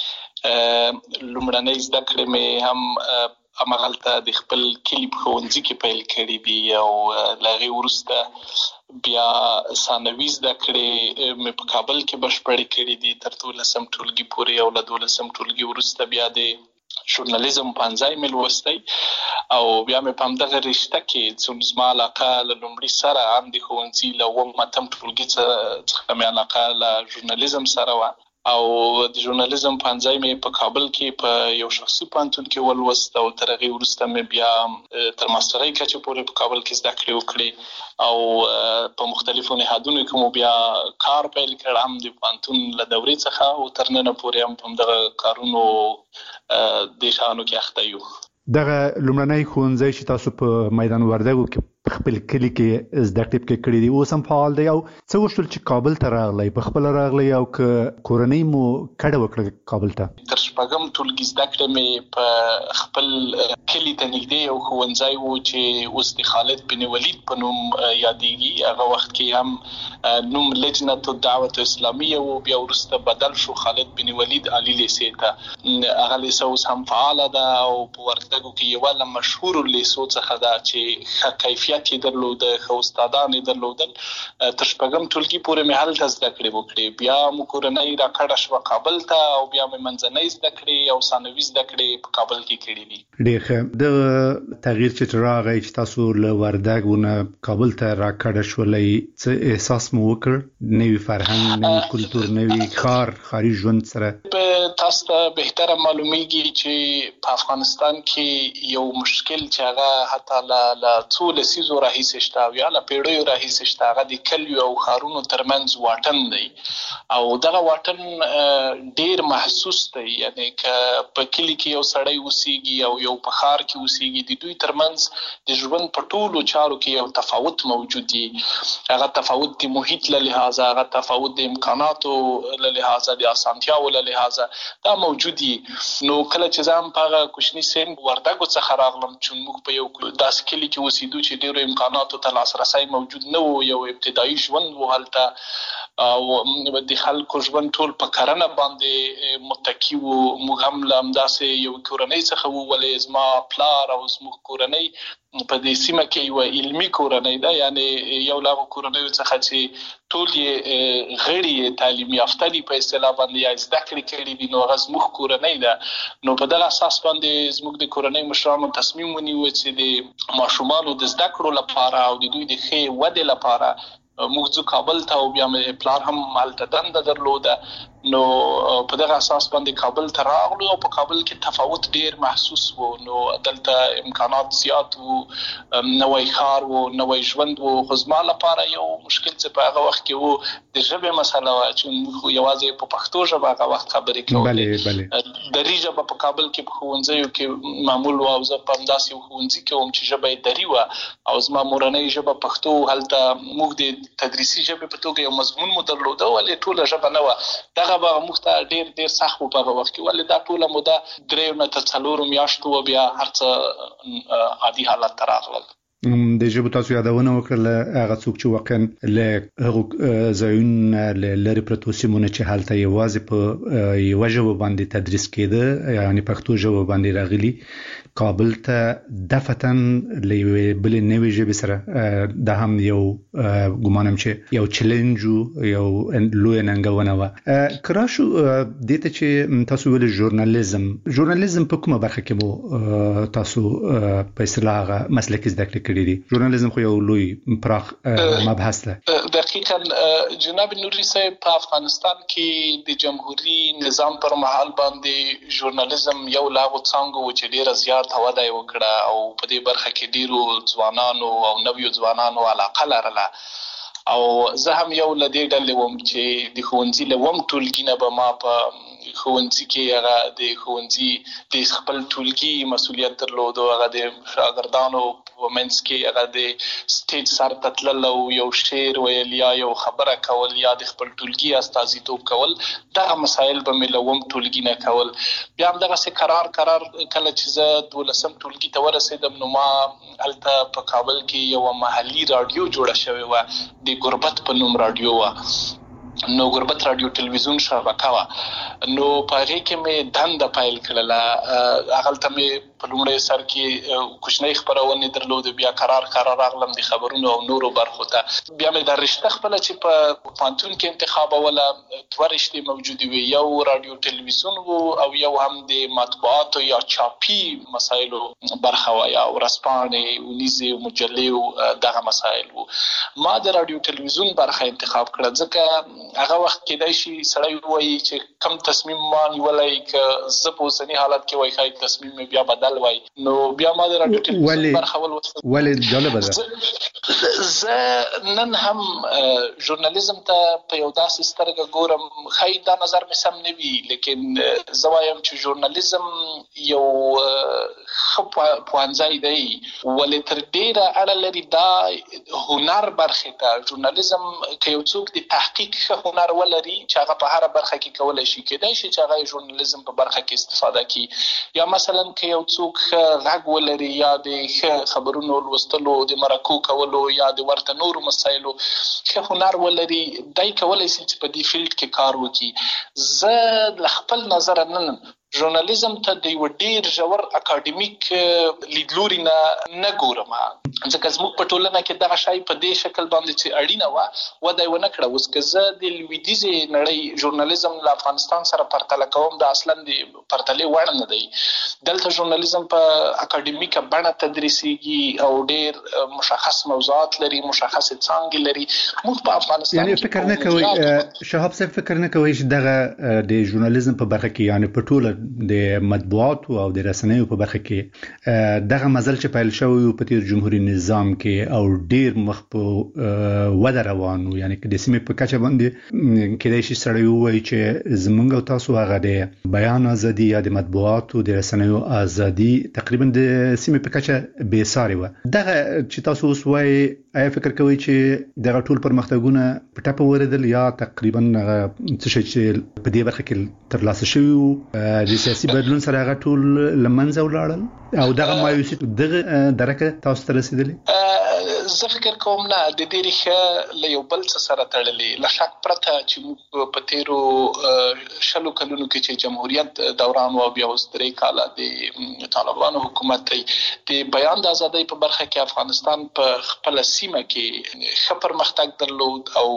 لومړنۍ زده کړې مې هم همغلته د خپل کلي په ښوونځي کې پیل کړي دي او له هغې وروسته بیا ثانوي زده کړې مې په کابل کې بشپړې کړي دي تر دولسم ټولګي پورې، او له دولسم ټولګي وروسته بیا د ژورنالیزم پوهنځی مې لوستی او بیا مې په همدغه رشته کې څومره زما علاقه له لومړي سره هم د ښوونځي له اووم اتم ټولګي څخه مې علاقه له ژورنالیزم سره وه او د ژورنالیزم پوهنځی مې په کابل کې په یو شخصي پوهنتون کې ولوست او تر هغې وروسته مې بیا تر ماسټرۍ کچې پورې په کابل کې زده کړې وکړې او په مختلفو نهادونو کې مو بیا کار پیل کړ، هم د پوهنتون له دورې څخه او تر ننه پورې هم په همدغه کارونو دې شیانو کې اخته یو. دغه لومړنی ښوونځی چې تاسو په میدان وردګو کې خپل کلی کې زده کړې کې کړې دي اوس هم فعال دی او څه وشول چې کابل ته راغلی په خپل راغلی او ک کورنۍ مو کډه وکړه کابل ته تر شپږم ټولګي زده کړې مې په خپل کلی ته نږدې یو ښوونځی و چې اوس د خالد بن ولید په نوم یادېږي هغه وخت کې هم نوم لجنه الدعوه اسلامیه و بیا وروسته بدل شو خالد بن ولید علي لیسې ته هغه لیسه اوس هم فعاله ده او په وردګو کې یو له مشهور لیسو څخه ده چې ښه کیفیت یې درلود ښه استادان یې درلودل تر شپږم ټولګي پورې مې هلته زده کړې وکړې بیا مو کورنۍ راکړه شوه کابل ته او بیا مې منځنۍ زده کړې او ثانوي زده کړې په کابل کې کړې دي ډېر ښه د تغییر چې راغی چې تاسو له وردګو نه کابل ته راکړه شولئ څه احساس مو وکړ نوي فرهنګ نوي کلتور نوي ښار ښاري ژوند سره تاسو ته بهتره معلومیږي چې په افغانستان کې یو مشکل چې هغه حتی له څو لسیزو راهیسې شته او یا له پیړیو راهیسې شته هغه د کلیو او ښارونو ترمنځ واټن دی او دغه واټن ډېر محسوس دی یعنی که په کلي کې یو سړی اوسېږي او یو په ښار کې اوسېږي د دوی ترمنځ د ژوند په ټولو چارو کې یو تفاوت موجود دی هغه تفاوت د محیط له لحاظه هغه تفاوت د امکاناتو له لحاظه د اسانتیاو له لحاظه دا موجود دي نو کله چې زه هم په هغه کوچني سن وردګو څخه راغلم چې موږ په یو داسې کلي کې اوسېدو چې ډېرو امکاناتو ته لاسرسی موجود نه و یو ابتدایي ژوند و هلته او د خلکو ژوند ټول په کرنه باندې متکی و موږ هم له همداسې یو کورنۍ څخه وولې زما پلار او زموږ کورنۍ په دې سیمه کې یو علمي کورنۍ ده یعنی یو له هغو کورنیو څخه چې ټول یې غړي تعلیم یافته دي په اصطلاح باندې یا زده کړې کړي دي نو هغه زموږ کورنۍ ده نو په دغه اساس باندې زموږ د کورنۍ مشرانو تصمیم ونیو چې د ماشومانو د زده کړو لپاره او د دوی د ښې ودې لپاره موږ ځو کابل ته او بیا مې پلار هم هلته دنده درلوده نو په دغه اساس باندې کابل ته راغلو او په کابل کې تفاوت ډیر محسوس و نو دلته امکانات زیات وو نوی ښار وو نوی ژوند وو خو زما لپاره یو مشکل چې په هغه وخت کې وو د ژبې مسله وه چې موږ یوازې په پښتو ژبه هغه وخت خبرې کولې دري ژبه په کابل کې په ښوونځیو کې معمول وه او زه په همداسې یو ښوونځي کې وم چې ژبه یې دري وه او زما مورنۍ ژبه پښتو هلته موږ د تدریسي ژبې په توګه یو مضمون مو درلوده ولې ټوله ژبه نه وه دغه به موږ ته ډېر ډېر سخت و په هغه وخت کې ولې دا ټوله موده دریو نه تر څلورو میاشتو و بیا هر څه عادي حالت ته راغلل د ژبو تاسو یادونه وکړله هغه څوک چې واقعا له هغو ځایونو له لرې پرتو سیمونو چې هلته یوازې په یوه ژبه باندې تدریس کېده یعنې پښتو ژبه باندې راغلي کابل ته دفعتاً له یوې بلې نوې ژبې سره دا هم یو ګمانم چې یو چلنج یو لویه ننګونه وه که راشو دې ته چې تاسو ویلې ژورنالیزم ژورنالیزم په کومه برخه کې مو تاسو په اصطلاح هغه مسلکي زده کړې کړي دي ژورنالیزم خو یو لوی پراخ مبحث ده دقیقاً جناب نوري صاحب په افغانستان کې د جمهوریت نظام پر مهال باندې ژورنالیزم یو لا غو څنګه و چې ډیره زیات وده یې وکړه او په دې برخه کې ډیرو ځوانانو او نویو ځوانانو علاقه لرله او زه هم یو له دې ډلې وم چې د ښوونځي له اووم ټولګي نه به ما په ښوونځي کې هغه د ښوونځي د خپل ټولګي مسؤلیت درلود او هغه د شاګردانو په منځ کې هغه د سټیج سر ته تلل او یو شعر ویل یا یو خبره کول یا د خپل ټولګي استازیتوب کول دغه مسایل به مې له اووم ټولګي نه کول بیا همدغسې قرار قرار کله چې زه دولسم ټولګي ته ورسېدم نو ما هلته په کابل کې یوه محلي راډیو جوړه شوې وه د ګربت په نوم راډیو وه نو ګربت راډیو ټلویزیون شبکه وه نو په هغې کې مې دنده پیل کړله هغلته مې په لومړی سر کې کوچنۍ خپرونې درلودې بیا قرار قرار راغلم د خبرونو او نورو برخو ته بیا مې دا رشته خپله چې په پوهنتون کې انتخابوله دوه رشتې موجودې وې یو راډیو ټلویزیون و او یو هم د مطبوعاتو یا چاپي مسایلو برخه وه یا ورځپاڼې اونیزې مجلې دغه مسایل و ما د راډیو ټلویزیون برخه انتخاب کړه ځکه هغه وخت کېدای شي سړی ووایي چې کم تصمیم ما نیولی که زه په اوسني حالت کې وایي ښایي تصمیم مې بیا بدل چینل وای نو بیا ما د رادیو ټلویزیون برخه ولوسته ولې جالب ده زه نن هم ژورنالیزم ته په یو داسې سترګه ګورم خی دا نظر مې سم نه وي لیکن زه وایم چې ژورنالیزم یو ښه پوهنځی دی ولې تر ډیره اړه لري دا هنر برخې ته ژورنالیزم که یو څوک د تحقیق ښه هنر ولري چې هغه په هره برخه کې کولی شي کېدای شي چې هغه ژورنالیزم په برخه کې استفاده کړي یا مثلا که یو څوک ښه غږ ولري یا د ښه خبرونو لوستلو د مرکو کولو یا د ورته نورو مسایلو ښه هنر ولري دی کولی شي چې په دې فیلډ کې کار وکړي زه له خپل نظره نن ژورنالیزم ته د یو ډیر ژور اکاډمیک لیدلوري نه نه ګورم ځکه زموږ په ټولنه کې دغه شی په دې شکل باندې چې اړینه وه وده یې ونه کړه. اوس که زه د لویدیځې نړۍ ژورنالیزم له افغانستان سره پرتله کوم دا اصلا د پرتلې وړ نه دی. دلته ژورنالیزم په اکاډمیکه بڼه تدریسیږي او ډیر مشخص موضوعات لري مشخص څانګې لري. موږ په افغانستان یعنی فکر نه کوي شهاب صاحب فکر نه کوي چې دغه د ژورنالیزم په برخه کې یعنی په ټوله د مطبوعاتو او د رسنیو په برخه کې دغه مزل چې پیل شوی په تیر جمهوریت نظام کې او ډیر مخ په وده روانو یعنی کې د سیمې په کچه باندې کېدای شي سړی وایي چې زمونږ او تاسو هغه د بیان ازادي یا د مطبوعاتو د رسنیو ازادي تقریبا د سیمې په کچه بې ساري و. دغه چې تاسو اوس وایي آیا فکر کوي چې دغه ټول پرمختګونه په ټاپه وریدل یا تقریبا څه شي چې په دې برخه کې ترلاسه شوی د سیاسي بدلون سره هغه ټول لمنځه ولاړل او دغه مایوسي دغه درکه تاسو ته رسیدلې؟ زه فکر کوم نه د دې ریښه له یو بل څه سره تړلې له شک پرته چې موږ په تیرو شلو کلونو کې چې جمهوریت دوران و بیا اوس درې کاله د طالبانو حکومت دی د بیان د ازادۍ په برخه کې افغانستان په خپل سیمه کې ښه پرمختګ درلود او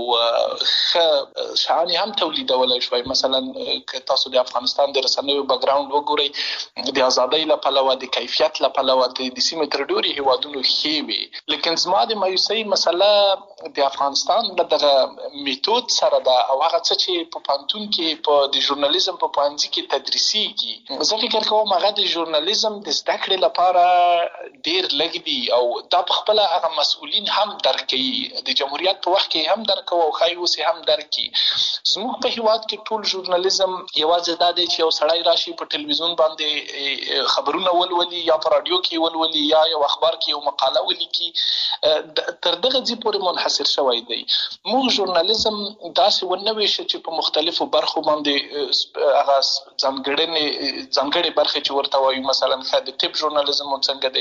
ښه شعانې هم تولیدولی شوی. مثلا که تاسو د افغانستان د رسنیو بیکګراوند وګورئ د ازادۍ له پلوه د کیفیت له پلوه د سیمې تر ډېرو هیوادونو ښې وې لیکن زما د مایوسۍ مسله د افغانستان له دغه میتود سره ده او هغه څه چې په پوهنتون کې په د ژورنالیزم په پوهنځي کې تدریسیږي. زه فکر کوم هغه د ژورنالیزم د زده کړې لپاره ډېر لږ دي او دا په خپله هغه مسؤلین هم درک کوي د جمهوریت په وخت کې هم درک کوي او ښایي اوس هم درک کړي. زموږ په هیواد کې ټول ژورنالیزم یوازې دا دی چې یو سړی راشي په ټلویزیون باندې خبرونه ولولي یا په راډیو کې ولولي یا یو اخبار کې یو مقاله ولیکي تر دغه ځای پورې منحصر شوی دی. موږ ژورنالیزم داسې ونه ویشه چې په مختلفو برخو باندې هغه ځانګړنې ځانګړې برخې چې ورته وایو مثلا ښه د طب ژورنالیزم څنګه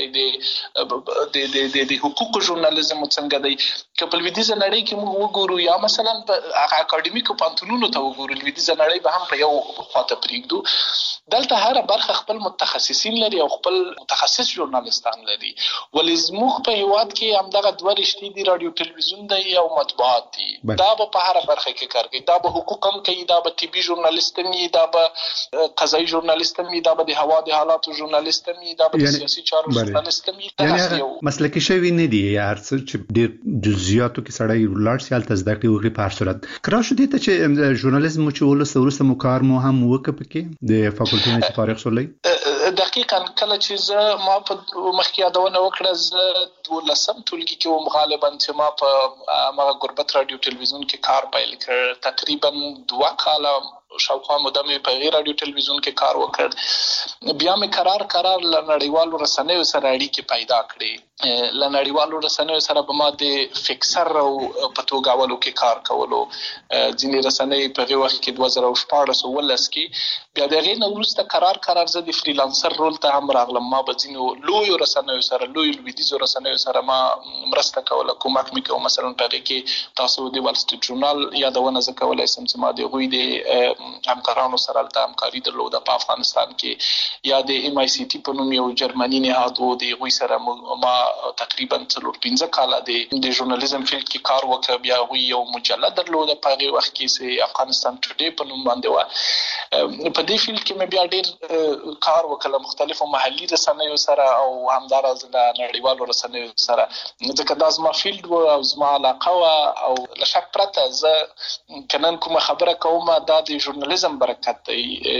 دی د د حقوقو ژورنالیزم څنګه دی. که په لویدیځه نړۍ کې موږ وګورو یا مثلا په هغه اکاډمیکو پوهنتونونو ته وګورو لویدیځه نړۍ به هم په یو خواته پرېږدو دلته هره برخه خپل متخصصین لري او خپل متخصص ژورنالیستان لري. ولې زموږ په هیواد کې همدغه دوه رشتې دي رادیو ټلویزیون دی او مطبوعات دي. دا به په هره برخه کې کار کوي. دا به حقوق هم کوي دا به طبي ژورنالیست هم وي دا به قضایي ژورنالیست هم وي دا به د هوا د حالاتو ژورنالیست هم وي دا به د سیاسي چارو ژورنالیست هم وي. یعنې مسلکي شوي نه دي یا هر څه چې ډېر جزئیاتو کې سړی ولاړ سي هلته زده کړې وکړي په هر صورت. که راشو دې ته چې ژورنالیزم چې ولسته وروسته مو کار مو هم وکړه پکې د فاکولټي نه چې فارغ شولی؟ دقیقاً کله چې زه ما په مخکې یادونه وکړه زه دولسم ټولګي کې وم غالبا چې ما په هغه غربت رادیو ټلویزیون کې کار پیل کړ. تقریبا دوه کاله شاوخوا موده مې په غیر رادیو ټلویزیون کې کار وکړ. بیا مې قرار قرار له نړیوالو رسنیو سره اړیکې پیدا کړې. له نړیوالو رسنیو سره به ما د فکسر او په توګاولو کې کار کولو. ځینې رسنۍ په هغې وخت کې دوه زره شپاړس اوولس کې بیا د هغې نه وروسته قرار قرار زه د فریلانسر رول ته هم راغلم. ما به ځینو لویو رسنیو سره لویو لویدیځو رسنیو سره ما مرسته کوله کومک مې کوم. مثلا په هغې کې تاسو د وال سټریټ ژورنال یادونه زه کولی سم چې ما د هغوی د همکارانو سره هلته همکاري درلوده په افغانستان کې یا د ایم آی سی ټي په نوم یو جرمني نهاد و د هغوی سره ما تقریبا څلور پنځه کاله د ژورنالیزم فیلډ کې کار وکړ. بیا هغوی یو مجله درلوده په هغې وخت کې چې افغانستان ټوډې په نوم باندې وه. په دې فیلډ کې مې بیا ډېر کار وکړ مختلفو محلي رسنیو سره او همداراز له نړیوالو رسنیو سره ځکه دا زما فیلډ و او زما علاقه وه او له شک پرته زه که نن کومه خبره کوم دا د ژورنالیزم برکت دی.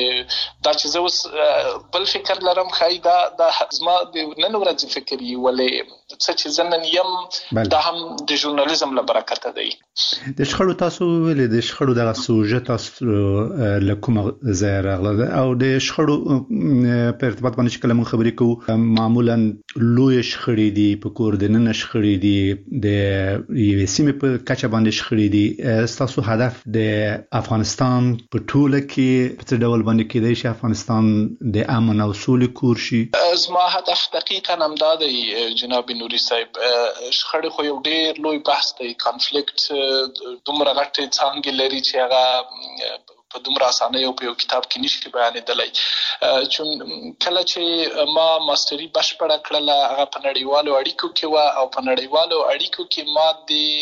دا چې زه اوس بل فکر لرم ښایي دا د زما د نن ورځې فکر وي، ولې څه چې زه نن یم دا هم د ژورنالیزم له برکته دی. د شخړو تاسو ویلې د شخړو دغه سوژه تاسو له کومه ځای راغله او د شخړو په ارتباط باندې چې کله موږ خبرې کوو معمولا لوی شخړې دي، په کور دننه شخړې دي، د یوې سیمې په کچه باندې شخړې دي. ستاسو هدف د افغانستان په ټوله کې په څه ډول باندې کېدای شي افغانستان د امن او سولې کور شي؟ زما هدف دقیقاً همدا دی جناب نوري صاحب. شخړې خو یو ډېر لوی بحث دی. کانفلیکټ دومره غټې څانګې لري چې هغه په دومره اسانۍ او په یو کتاب کې نشي بیانېدلی. چون کله چې ما ماستري بشپړه کړله هغه په نړیوالو اړیکو کې وه او په نړیوالو اړیکو کې ما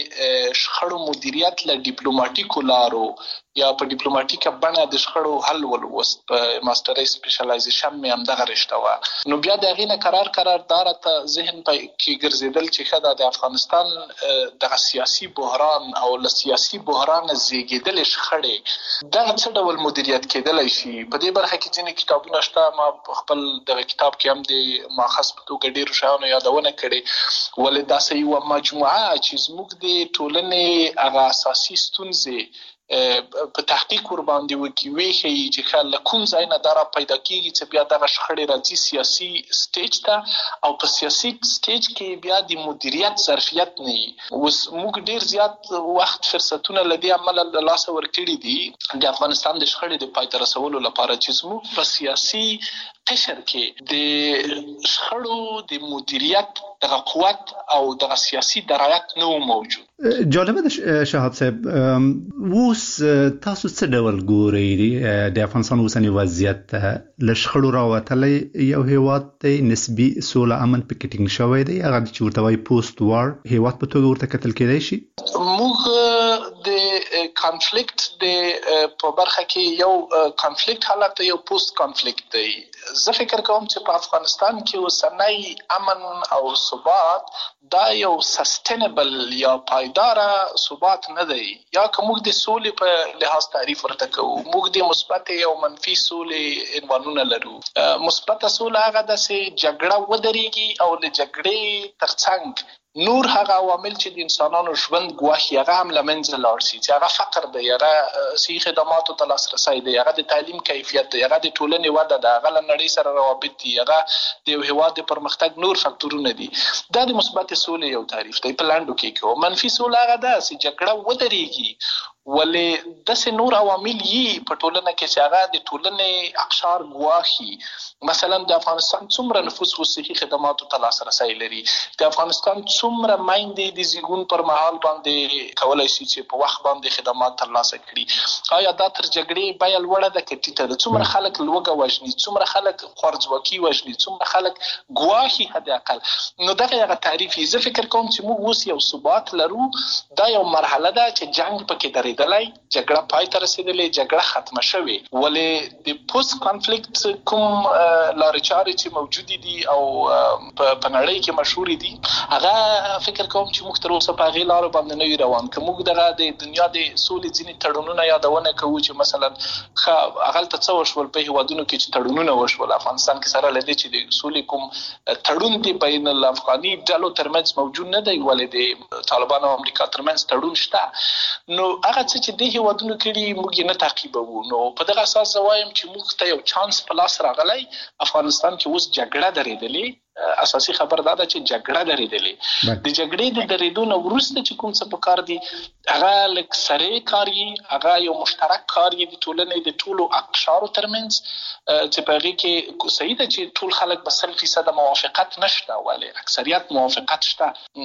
د شخړو مدیریت له ډیپلوماټیکو لارو یا په ډیپلوماټیکه بڼه د شخړو حل ولوست. په ماستري سپیشلایزیشن مې همدغه رشته وه. نو بیا د هغې نه قرار قرار دا راته ذهن کې ګرځېدل چې ښه دا د افغانستان دغه سیاسي بحران او له سیاسي بحرانه زیږېدلې شخړې دغه څه ډول مدیریت کېدلی شي. په دې برخه کې ځینې کتابونه شته. ما په خپل دغه کتاب کې هم د ماخذ په توګه ډېرو شیانو یادونه کړې، ولې داسې یوه مجموعه چې زموږ د ټولنې هغه اساسي ستونزې په تحقیق ور باندې وکړي، وښیي چې ښه له کوم ځای نه دا را پیدا کېږي چې بیا دغه شخړې راځي سیاسي سټیج ته، او په سیاسي سټیج کې بیا د مدیریت ظرفیت نه وي. اوس موږ ډېر زیات وخت فرصتونه له دې امله له لاسه ورکړي دي د افغانستان د شخړې د پای ته رسولو لپاره چې زموږ په سیاسي قشر کې د شخړو د مدیریت دغه قوت او دغه سیاسي درایت نه موجود. جالبه ده شهاب صاحب، اوس تاسو څه ډول ګورئ د افغانستان اوسنی وضعیت ته؟ له شخړو راوتلی یو هیواد دی، نسبي سوله امن پکې ټینګ شوی دی، هغه چې ورته وایي پوسټ وار هیواد په توګه ورته کتل کېدای شي. موږ د کانفلیکټ د په برخه کې یو کانفلیکټ حالت دی، یو پوسټ کانفلیکټ دی. زه فکر کوم چې په افغانستان کې اوسنی امن او ثبات دا یو سستینبل یا پایداره ثبات نه دی. یا که موږ د سولې په لحاظ تعریف ورته کوو، موږ د مثبت او منفي سولې عنوانونه لرو. مثبته سوله هغه ده چې جګړه ودرېږي او د جګړې ترڅنګ نور هغه عوامل چې د انسانانو ژوند ګواښي هغه هم له منځه لاړ شي، چې هغه فقر دی، هغه صحي خدماتو ته لاسرسی دی، هغه د تعلیم کیفیت دی، هغه د ټولنې وده ده، هغه له نړۍ سره روابط دي، هغه د یو هېواد د پرمختګ نور فکتورونه دي. دا د مثبت سولې یو تعریف دی په لنډو کې کې. منفي سوله هغه ده چې جګړه ودرېږي ولې داسې نور عوامل یي په ټولنه کې چې هغه د ټولنې اقشار ګواښي. مثلا د افغانستان څومره نفوس خو صحي خدماتو ته لاسرسی لري، د افغانستان څومره میندې د زیږون پر مهال باندې کولی شي چې په وخت باندې خدمات ترلاسه کړي. آیا دا تر جګړې بیه لوړه ده که ټیټه ده؟ څومره خلک لوږه وژني، څومره خلک خوارځواکي وژني، څومره خلک ګواښي حد اقل. نو دغه هغه تعریف یې. زه فکر کوم چې موږ اوس یو ثبات لرو. دا یو مرحله ده چې جنګ پکې درېدلی، جګړه پای ته رسېدلې، جګړه ختمه شوې، ولې د پوسټ کانفلیکټ کوم لارې چارې چې موجودې دي او په نړۍ کې مشهورې دي، هغه فکر کوم چې موږ تر اوسه په هغې لارو باندې نه وي روان. که موږ دغه د دنیا د سولې ځینې تړونونه یادونه کوو چې مثلا ښه هغلته څه وشول په هېوادونو کې چې تړونونه وشول، افغانستان کې سره له دې چې د سولې کوم تړون دی بین الافغاني ډلو ترمنځ موجود نه دی، ولې د طالبانو او امریکا ترمنځ تړون شته. نو هغه څه چې دې هېوادونو کړي موږ یې نه تعقیبوو. نو په دغه اساس زه وایم چې موږ ته یو چانس په لاس راغلی. افغانستان کې اوس جګړه درېدلې، اساسي خبر دا ده چې جګړه درېدلې. د جګړې د درېدو نه وروسته چې کوم څه پکار دي هغه لږ سرې کار یي، هغه یو مشترک کار یي د ټولنې د ټولو اقشارو ترمنځ، چې په هغې کې صحیح ده چې ټول خلک به سل فیصده موافقت نشته، ولې اکثریت موافقت شته.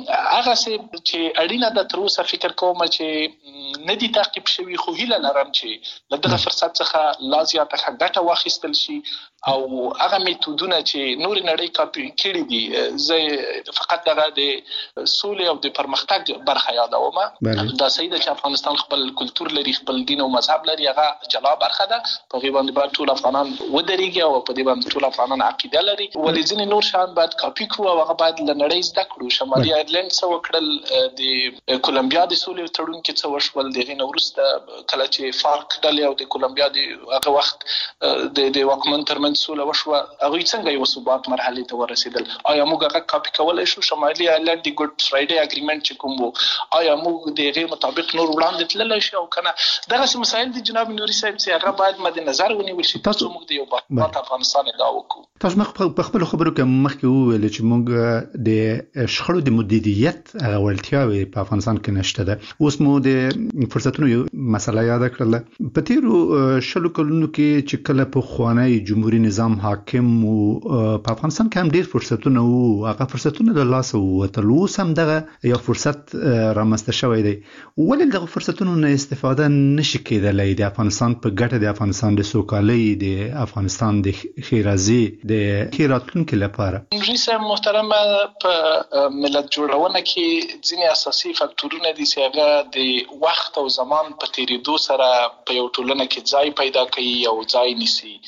هغسې چې اړینه ده تر اوسه فکر کوم چې نه دي تعقیب شوي، خو هیله لرم چې له دغه فرصت څخه لا زیاته ښه ګټه واخیستل شي او هغه میتودونه چې نور نړۍ کاپي کړي دي زه فقط دغه د سولې او د پرمختګ برخه یادوم. دا صحیح ده چې افغانستان خپل کلچر لري، خپل دین او مذهب لري، هغه جلا برخه ده. په غي باندې باید ټول افغانان ودرېږي او په دې باندې ټول افغانان عقیده لري. ولې ځینې نور شان باید کاپي کړو او هغه باید له نړۍ زده کړو. شمالي ایرلند څه وکړل، د کولمبیا د سولې تړون کې څه وشول، دغه نو وروسته کله چې فارک ډلې او د کولمبیا د هغه وخت د د واکمن ترمنځ سوله وشوه، هغه څنګه یو ثبات مرحله ته ورسېدل. آیا موږ هغه کاپي کولای شو؟ شمالي ایرلند د ګډ فرایډي اګریمنت چې کوم وو، آیا موږ د هغې مطابق نور وړاندې تللی شو او کنه؟ دغسې مسایل د جناب نوري صاحب چې هغه باید مد نظر ونیول شي تاسو موږ د یو باثبات افغانستان ادعا وکړو. تاسو مخ په خپل خبرو کې مخکې وویل چې موږ د شخړو د مدیریت هغه وړتیاوې په افغانستان کې نشته ده. اوس مو د فرصتونو یو مسله یاد کړله. په تیرو شلو کلونو کې چې کله په خوانی جمهوریت نظام حاکم او په افغانستان کې هم ډیر فرصتونه وو، هغه فرصتونه د لاسه ووتل. اوس هم دغه یو فرصت رامنځته شوی دی. ولې دغه فرصتونو نه استفاده نشي کېدلی د افغانستان په ګټه، د افغانستان د سوکالۍ، د افغانستان د ښېرازۍ، د ښې راتلونکي لپاره؟ ریسه محترمه، په ملت جوړونه کې ځینې اساسي فاکتورونه دي چې هغه د وخت او زمان په تیریدو سره په یو ټولنه کې ځای پیدا کوي او ځای نیسي.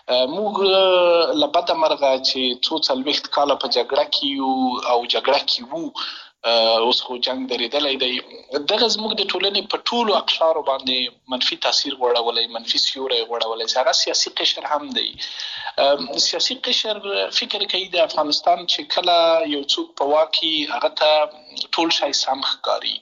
موږ لبده مرغه چې څو څلوېښت کاله په جګړه کې یو او جګړه کې وو، اوس خو جنگ درېدلی دی. دغه زموږ د ټولنې په ټولو اقشارو باندې منفي تاثیر غوړولی، منفي سیوری غوړولی، چې هغه سیاسي قشر هم دی. سیاسي قشر فکر کوي د افغانستان چې کله یو څوک په واک کې هغه ته ټول شی سم ښکاري.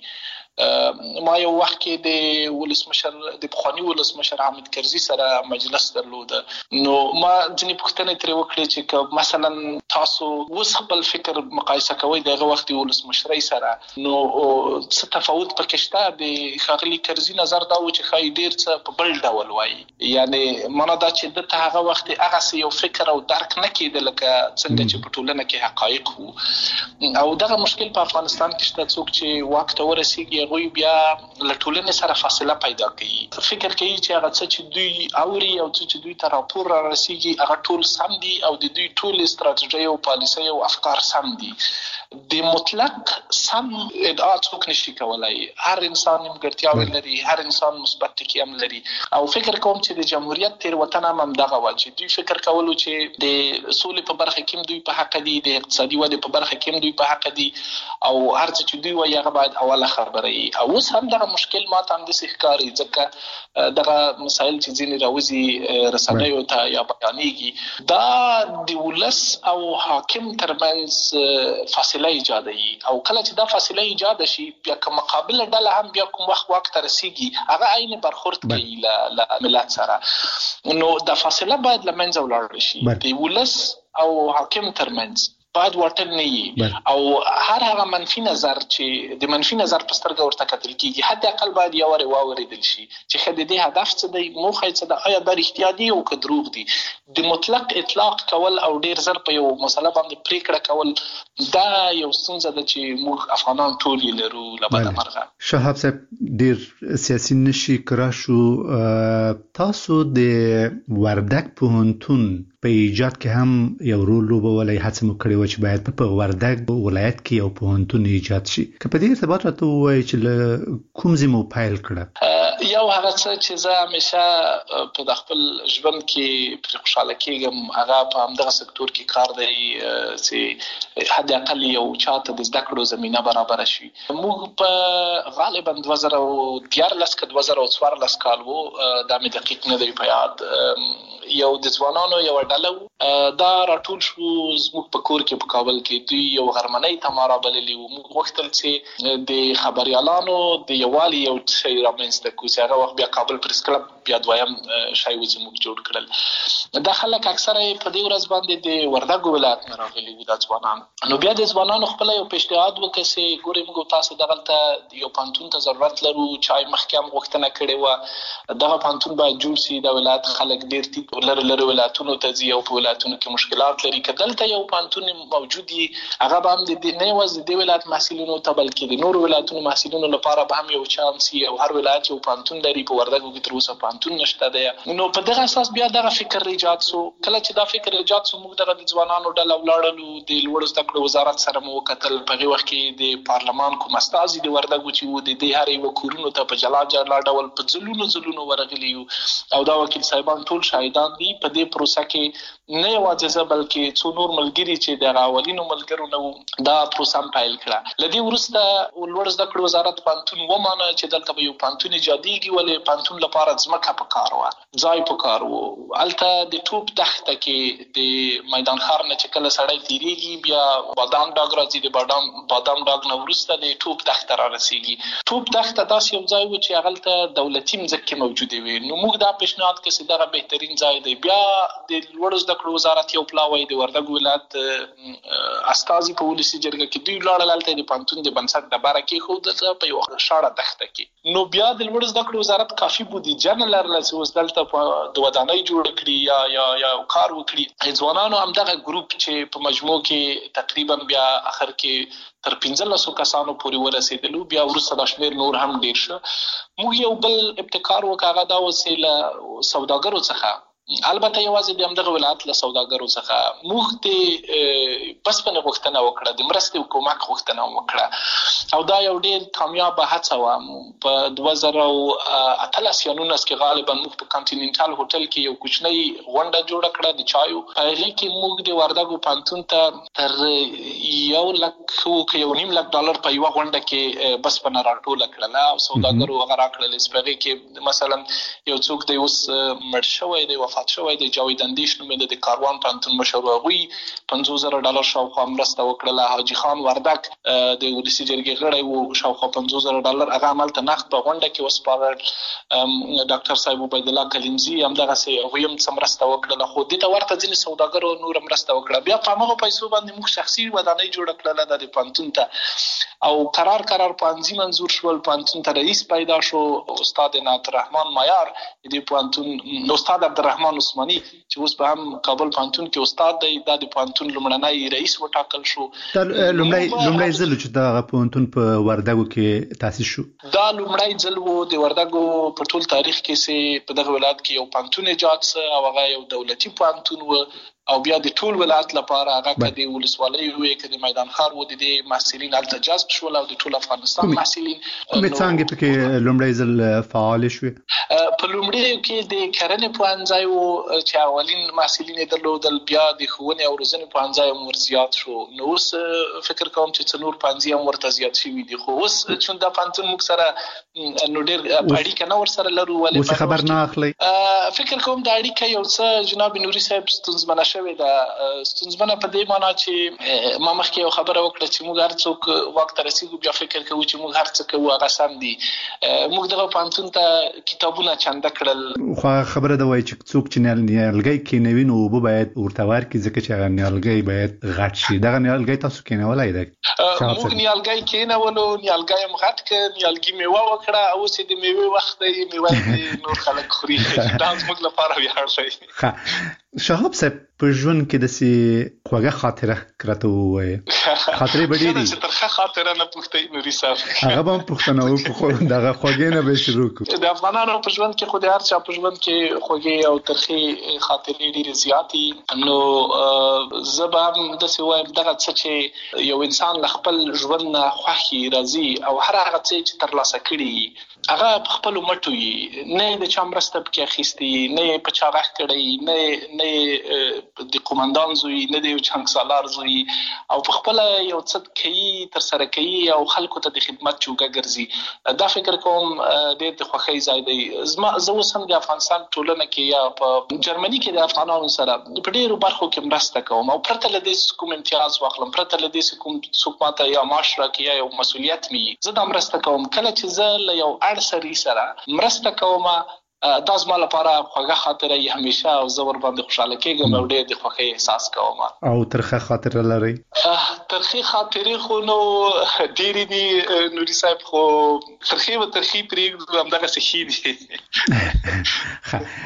ما یو وخت کې د ولسمشر د پخواني ولسمشر حامد کرزي سره مجلس درلوده، نو ما ځینې پوښتنې ترې وکړې چې که مثلا تاسو اوس خپل فکر مقایسه کوئ د هغه وخت ولسمشرۍ سره، نو څه تفاوت پکې شته؟ د ښاغلي کرزي نظر دا و چې ښایي ډېر څه په بل ډول وایي، یعنې معنا دا چې ده ته هغه وخت هغسې یو فکر او درک نه کېده لکه څنګه چې په ټولنه کې حقایق وو. او دغه مشکل په افغانستان کې شته. څوک چې واک ته ورسېږي هغوی بیا له ټولنې سره فاصله پیدا کوي، فکر کوي چې هغه څه چې دوی اوري او څه چې دوی ته راپور را رسېږي هغه ټول سم دي او د دوی ټول استراتیژۍ او پالیسۍ او افکار سم دي. د مطلق سم ادعا څوک نشي کولای. هر انسان نیمګړتیاوې لري، هر انسان مثبت ټکي هم لري. او فکر کوم چې د جمهوریت تېروتنه هم همدغه وه چې دوی فکر کولو چې د سولې په برخه کې هم دوی په حقه دي، د اقتصادي ودې په برخه کې هم دوی په حقه دي، او هر څه چې دوی وایي هغه باید اوله خبره وي. او اوس هم دغه مشکل ما ته همداسې ښکاري، ځکه دغه مسایل چې ځینې راوځي رسنیو ته یا بیانېږي، دا د ولس او حاکم ترمنځ فاصله ایجادوي. او کله چې دا فاصله ایجاده شي، بیا که مقابله ډله هم بیا کوم وخت واک ته رسېږي هغه عین برخورد کوي له ملت سره، نو دا فاصله باید له منځه ولاړه شي. د ولس او حاکم ترمنځ باید واټن نه وي، او هر هغه منفي نظر چې د منفي نظر په سترګه ورته کتل کېږي حد اقل باید یو وارې واورېدل شي چې ښه د دې هدف څه دی، موخه یې څه ده، آیا دا رښتیا دي او که دروغ دي. د مطلق اطلاق کول او ډېر زر په یو مسله باندې پرېکړه کول دا یو ستونزه ده چې موږ افغانان ټول یې لرو له بده مرغه. شهاب صاحب ډېر سیاسي نشي کرا شو. تاسو د وردګ پوهنتون په ایجاد کې هم یو رول لوبولی، هڅه مو کړې وه چې باید په وردګ ولایت کې یو پوهنتون ایجاد شي. که په دې ارتباط راته ووایئ چې له کوم ځای مو پیل کړه؟ یو هغه څه چې زه همیشه په د خپل ژوند کې پرې خوشحاله کېږم هغه په همدغه سکتور کې کار دی چې حد اقل یو چاته د زده کړو زمینه برابره شي. موږ په غالبا دوه زره دیارلس که دوه زره څوارلس کال و، دا مې دقیق نه دی په یاد، یو د ځوانانو یو ډله و، دا راټول شو زموږ په کور کې په کابل کې. دوی یو غرمنۍ ته ما رابللي وو. موږ غوښتل چې د خبریالانو د یووالي یو شی رامنځته کړو چې هغه وخت بیا کابل پریس کلب بیا دویم شی و چې موږ جوړ کړل. دا خلک اکثره په دې ورځ باندې د وردګ ولایت نه راغلي وو دا ځوانان. نو بیا د ځوانانو خپله یو پیشنهاد وکړه چې ګورئ موږ تاسو دغلته یو پوهنتون ته ضرورت لرو، چا یې مخکې هم غوښتنه کړې وه دغه پوهنتون باید جوړ سي، د ولایت خلک ډېر ټیټ لر لر ولایتونو ته ځي او په ولایتونو کې مشکلات لري کدلته یو پانتون موجود وي هغه به هم د نه یوازې د ولایت محصلینو ته بلکې د نور ولایتونو محصلینو لپاره به هم یو چانس وي او هر ولایت یو پانتون لري په وردګو کې تر اوسه پانتون نشته دی نو په دغه اساس بیا دغه فکر ایجاد سو کله چې دا فکر ایجاد سو موږ دغه د ځوانانو ډله ولاړلو د لوړ زده کړو وزارت سره مو وکتل په هغه وخت کې د پارلمان کوم استازي د وردګو چې و د دې هر یو کورونو ته په جلا جلا ډول په ځلونو ځلونو ورغلي او دا وکیل صاحبان ټول شاهدان دي په دې پروسه کې نه یوازې زه بلکې څو نور ملګري چې د اولینو ملګرو نو دا پروسه پایل کړه لدی ورسته لوړ زده کړو وزارت پانتون ومانه چې دلته به یو پانتون ایجادېږي ولې پانتون لپاره ځمکه پکار و ځای پکار و الته د ټوپ تخته کې د میدان ښار نه چې کله سړی تیریږي بیا بادام ډاګ راځي د بادام بادام ډاګ نه ورسته د ټوپ تخته را رسیږي ټوپ تخته داسې یو ځای و چې هغه ته دولتي مځکې موجودې وي نو موږ دا پیشنهاد کړ چې دغه بهترین ځای دی بیا د لوړ زده کړو وزارت یو پلاوی د وردګ ولایت استازي په ولسي جرګه کې دوی لاړل هلته د پانتون د بنسټ ډبره کېښودل په یوه شاړه دښته کې نو بیا د لوړ زده کړو وزارت کافي بودیجه نه لرله چې اوس دلته د ودانۍ جوړه کړي یا یا یا کار وکړي ځوانانو همدغه ګروپ چې په مجموع کې تقریبا بیا اخر کې تر پنځلسو کسانو پورې ورسېدلو بیا وروسته دا شمېر نور هم ډېر شه موږ یو بل ابتکار وکړ هغه دا وسیله سوداګرو څخه البته یوازې د همدغه ولایت له سوداګرو څخه موږ د بسپنې غوښتنه وکړه د مرستې او کومک غوښتنه وکړه او دا یو ډېر کامیابه هڅه وه په دوه زره اتلس یا نولس کې غالبا موږ په کانټیننټال هوټل کې یو کوچنۍ غونډه جوړه کړه د چایو په هغې کې موږ د وردګو پانتون ته تر یو لک یو نیم لک ډالر په یوه غونډه کې بسپنه راټوله کړله او سوداګرو هغه راکړلې چې په هغې کې مثلا یو څوک دی اوس مړ شوی دی وفات شوی دی جاوید اندیش نومېده د کاروان پانتون مشر هغوی پنځوس زره ډالر شاوخوا مرسته وکړله حاجي خان وردک د ولسي جرګې غړی و شاوخوا پنځوس زره ډالر هغه هملته نقد په غونډه کې وسپارل ډاکټر صاحب عبیدالله کلیمزي همدغسې هغوی هم څه مرسته وکړله خو دې ته ورته ځینې سوداګرو نوره مرسته وکړه بیا په همغو پیسو باندې موږ شخصي ودانۍ جوړه کړله دا د پانتون ته او قرار قرار پانځي منظور شول پانتون ته رئیس پیدا شو استاد عنایت الرحمن معیار د پانتون استاد عبدالرحمن عثماني چې اوس به هم کابل پانتون کې استاد دی دا د پانتون لومړنی رئیس وټاکل شو لومړی لومړی ځل چې دا پانتون په وردګو کې تاسیس شو دا لومړی ځل و د وردګو په ټول تاریخ کې چې په دغه ولایت کې یو پانتون ایجاد سه او هغه یو دولتي پانتون و او بیا د ټول ولایت لپاره هغه که د ولسوالۍ وي که د میدان ښار و د دې محصلین هلته جذب شول او د ټول افغانستان محصلین کومې څانګې پکې لومړی ځل فعالې شوې په لومړیو کې د کرنې پوهنځی و چې اولین محصلین یې درلودل بیا د ښوونې او روزنې پوهنځی هم ور زیات شو نو اوس فکر کوم چې څه نور پوهنځي هم ورته زیات شوي دي خو اوس چون دا پوهنتون موږ سره نو ډېر اړیکه نه ورسره لرو اوس خبر نه اخلئ فکر کوم دا اړیکه یو څه جناب نوري صاحب ستونزمنه شوې ده ستونزمنه په دې معنا چې ما مخکې یو خبره وکړه چې موږ هر څوک واک ته رسېږو بیا فکر کوو چې موږ هر څه کوو هغه سم دي موږ دغه پوهنتون ته کتابونه چنده کړل خو خبره ده وایي چې څوک چې نیالګی کېنوي نو اوبه باید ورته ورکړي ځکه چې هغه نیالګی باید غټ شي دغه نیالګی تاسو کېنولی دی موږ نیالګی کېنولو نیالګی هم غټ کړ نیالګي میوه وکړه اوس یې د میوې وخت دی میوه یې نور خلک خوري دا زموږ لپاره ویاړ دی شهاب صاحب په ژوند کې داسې خوږه خاطره راته ووایه خاطرې به ډېرې چې ترخه خاطره نه پوښتئ نوري صاحب هغه به هم پوښتنه وکړو دغه خوږې نه به یې شروع کړو د افغانانو په ژوند کې خو د هر چا په ژوند کې خوږې او ترخې خاطرې ډېرې زیاتې نو زه به هم داسې وایم دغه څه چې یو انسان له خپل ژوند نه خوښي راځي او هر هغه څه چې ترلاسه کړي هغه په خپلو مټو وي نه یې د چا مرسته پکې اخیستې نه یې په چا غږ کړی نه نه یې د قومندان زوی نه د یو چانګسالار زوی او په خپله یو څه کوي ترسره کوي او خلکو ته د خدمت چوکه ګرځي دا فکر کوم ډېر د خوښۍ ځای دی زما زه اوس هم د افغانستان ټولنه کې یا په جرمني کې د افغانانو سره په ډېرو برخو کې مرسته کوم او پرته له دې کوم امتیاز واخلم پرته له دې کوم څوک ماته یا معاش راکړي یا یو مسؤلیت مي زه دا مرسته کوم کله چې زه له یو اړ سړي سره مرسته کوم دا زما لپاره خوږه خاطره یې همیشه او زه ورباندې خوشحاله کېږم او ډېر د خوښۍ احساس کوم او ترخه خاطره لرئ ترخې خاطرې خو نو ډېرې دي نوري صاحب خو ترخې و ترخې پرېږدو همدغسې ښې دي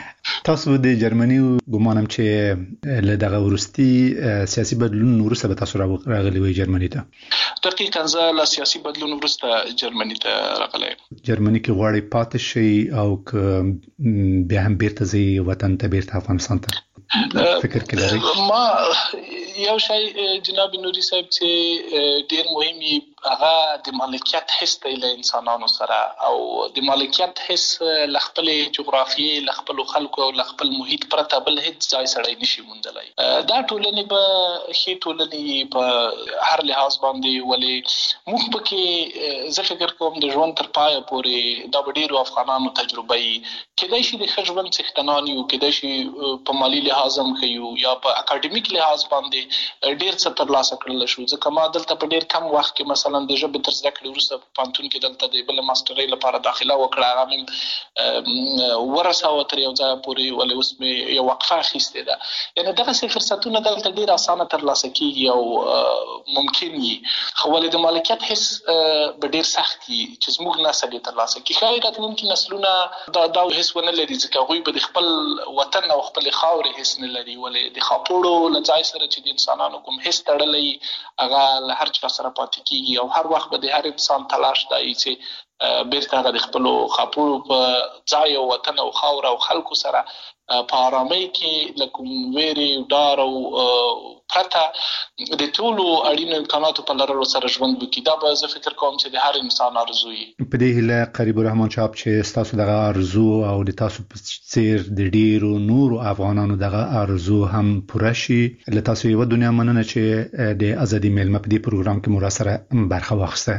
تاسو د جرمني ګمانم چې له دغه ورستي سیاسي بدلون وروسته به تاسو راغلي وي جرمني ته. دقیقاً زه له سیاسي بدلون وروسته جرمني ته راغلی. جرمني کې غواړي پاتې شي او که بیا هم بیرته ځي وطن ته، بیرته افغانستان ته؟ فکر کې لري ما یو شی جناب نوري صاحب چې ډیر مهمي هغه د مالکیت حس دی له انسانانو سره، او د مالکیت حس له خپل جغرافیې، له خپل خلکو او له خپل محیط پرته بل هیڅ ځای سړی نشي موندلی. دا ټولنې به ښې ټولنې په هر لحاظ باندې، ولې موږ پکې زه فکر کوم د ژوند تر پایه پورې دا به ډېرو افغانانو تجربه وي. کیدای شي د ښه ژوند څښتنان یو، کیدای شي په مالي لحاظ هم ښه یو، یا په اکاډمیک لحاظ باندې ډېر څه ترلاسه کړلی شو. ځکه ما دلته په ډېر کم وخت کې مثلا د ژبې تر زده کړې وروسته په پوهنتون کې دلته د بلې ماسټرۍ لپاره داخله وکړه. هغه مې ورسوه تر یو ځایه پورې، ولې اوس مې یو وقفه اخیستې ده. یعنې دغسې فرصتونه دلته ډېر اسانه ترلاسه کېږي او ممکن وي، خو ولې د مالکیت حس به ډېر سخت وي چې زموږ نسل یې ترلاسه کړي. ښایي راتلونکي نسلونه دا دا حس ونه لري، ځکه هغوی به د خپل وطن او خپلې خاورې حس نه لري. ولې د خاپوړو له ځای سره چې د انسانانو کوم حس تړلی هغه له هر چا سره پاتې کېږي، او هر وخت به د هر انسان تلاش دا وي چې بیرته هغه د خپلو خاپوړو په ځای او وطن او خاوره او خلکو سره په آرامۍ کې له کوم ویرې، ډار او پرته د ټولو اړینو امکاناتو په لرلو سره ژوند وکړي. دا به زه فکر کوم چې د هر انسان ارزو وي. په دې هیله قریب الرحمن صاحب چې ستاسو دغه ارزو او د تاسو په څیر د ډیرو نورو افغانانو دغه ارزو هم پوره شي. له تاسو یو دنیا مننه چې د ازادي میلمه په دې پروګرام کې مو را سره برخه واخیسته.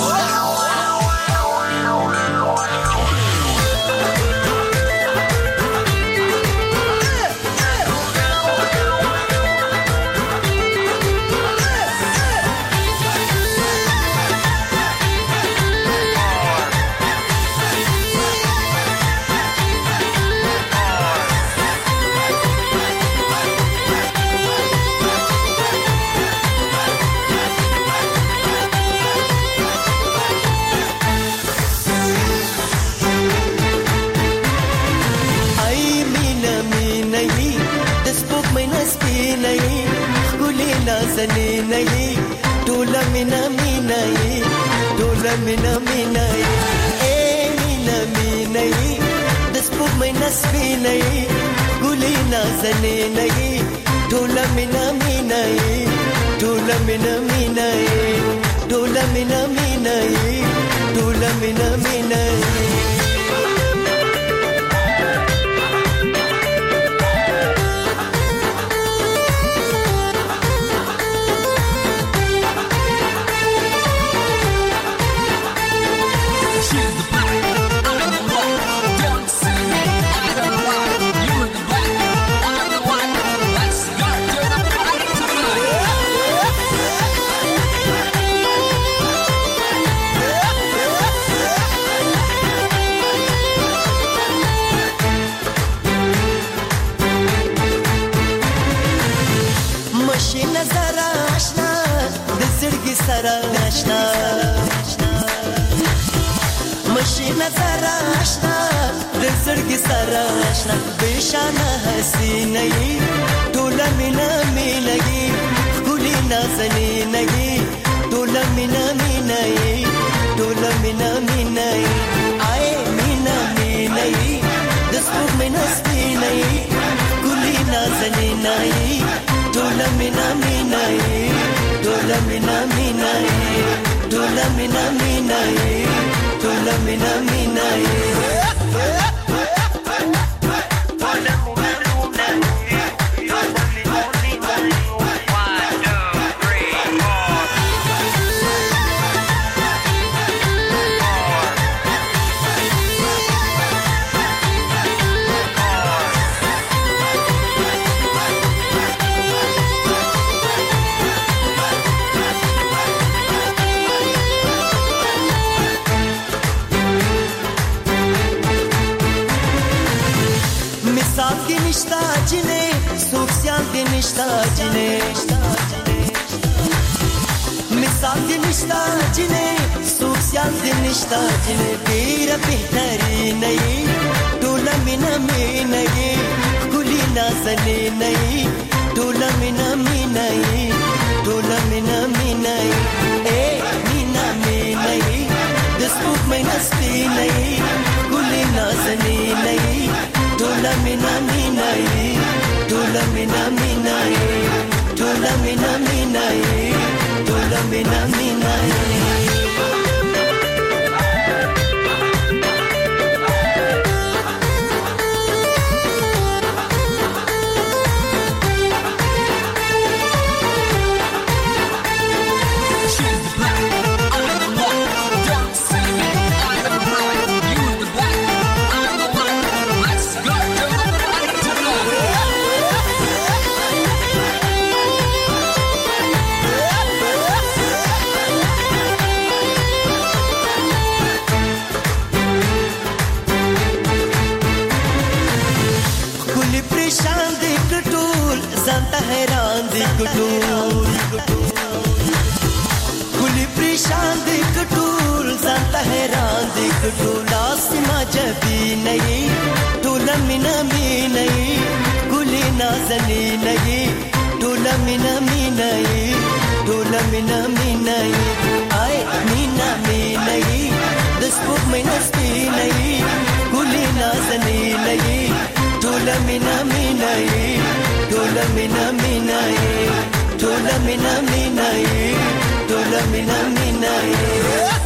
Dola mina mina ye, dola mina mina ye, eh mina mina ye, despuk mai nasbina ye, guli nazanina ye, dola mina mina ye, dola mina mina ye, dola mina mina ye, dola mina mina ye. مشینه زرا آشنا د زړګي سره آشنا بشانه حسینه یې ټوله مینا مینا یې ګلې نازنینه یې ټوله مینا مینا یې ټوله مینا مینا یې آی مینا مینا یې د سپوږ مینا سپینه یې ګلې نازنینه یې ټوله مینا مینا یې ټوله مینا مینا یې ټوله مینا مینا یې ټوله مینا مینا یې nishta jine sosyal de nishta jine misal de nishta jine sosyal de nishta jine tera behtari nahi tola mina mein nahi Nazni नहीं टोला मिना मिनाई टोला मिना मिनाई ए मीना मिनाई दिसबुक में नस्ती नहीं गुली नाजनी नहीं टोला मिना मिनाई टोला मिना मिनाई टोला मिना मिनाई टोला मिना मिनाई हैरान दिखटूल कुली परेशान दिखटूल जानता हैरान दिखटूल आसमा जबी नहीं टोला मिना मी नहीं कुली नाजनी नहीं टोला मिना मी नहीं टोला मिना मी नहीं आए मीना मी नहीं दिसबुक में नस्ती नहीं कुली नाजनी नहीं टोला मिना मी नहीं टोला मिना मिनाई टोला मिना मिनाई टोला मिना मिनाई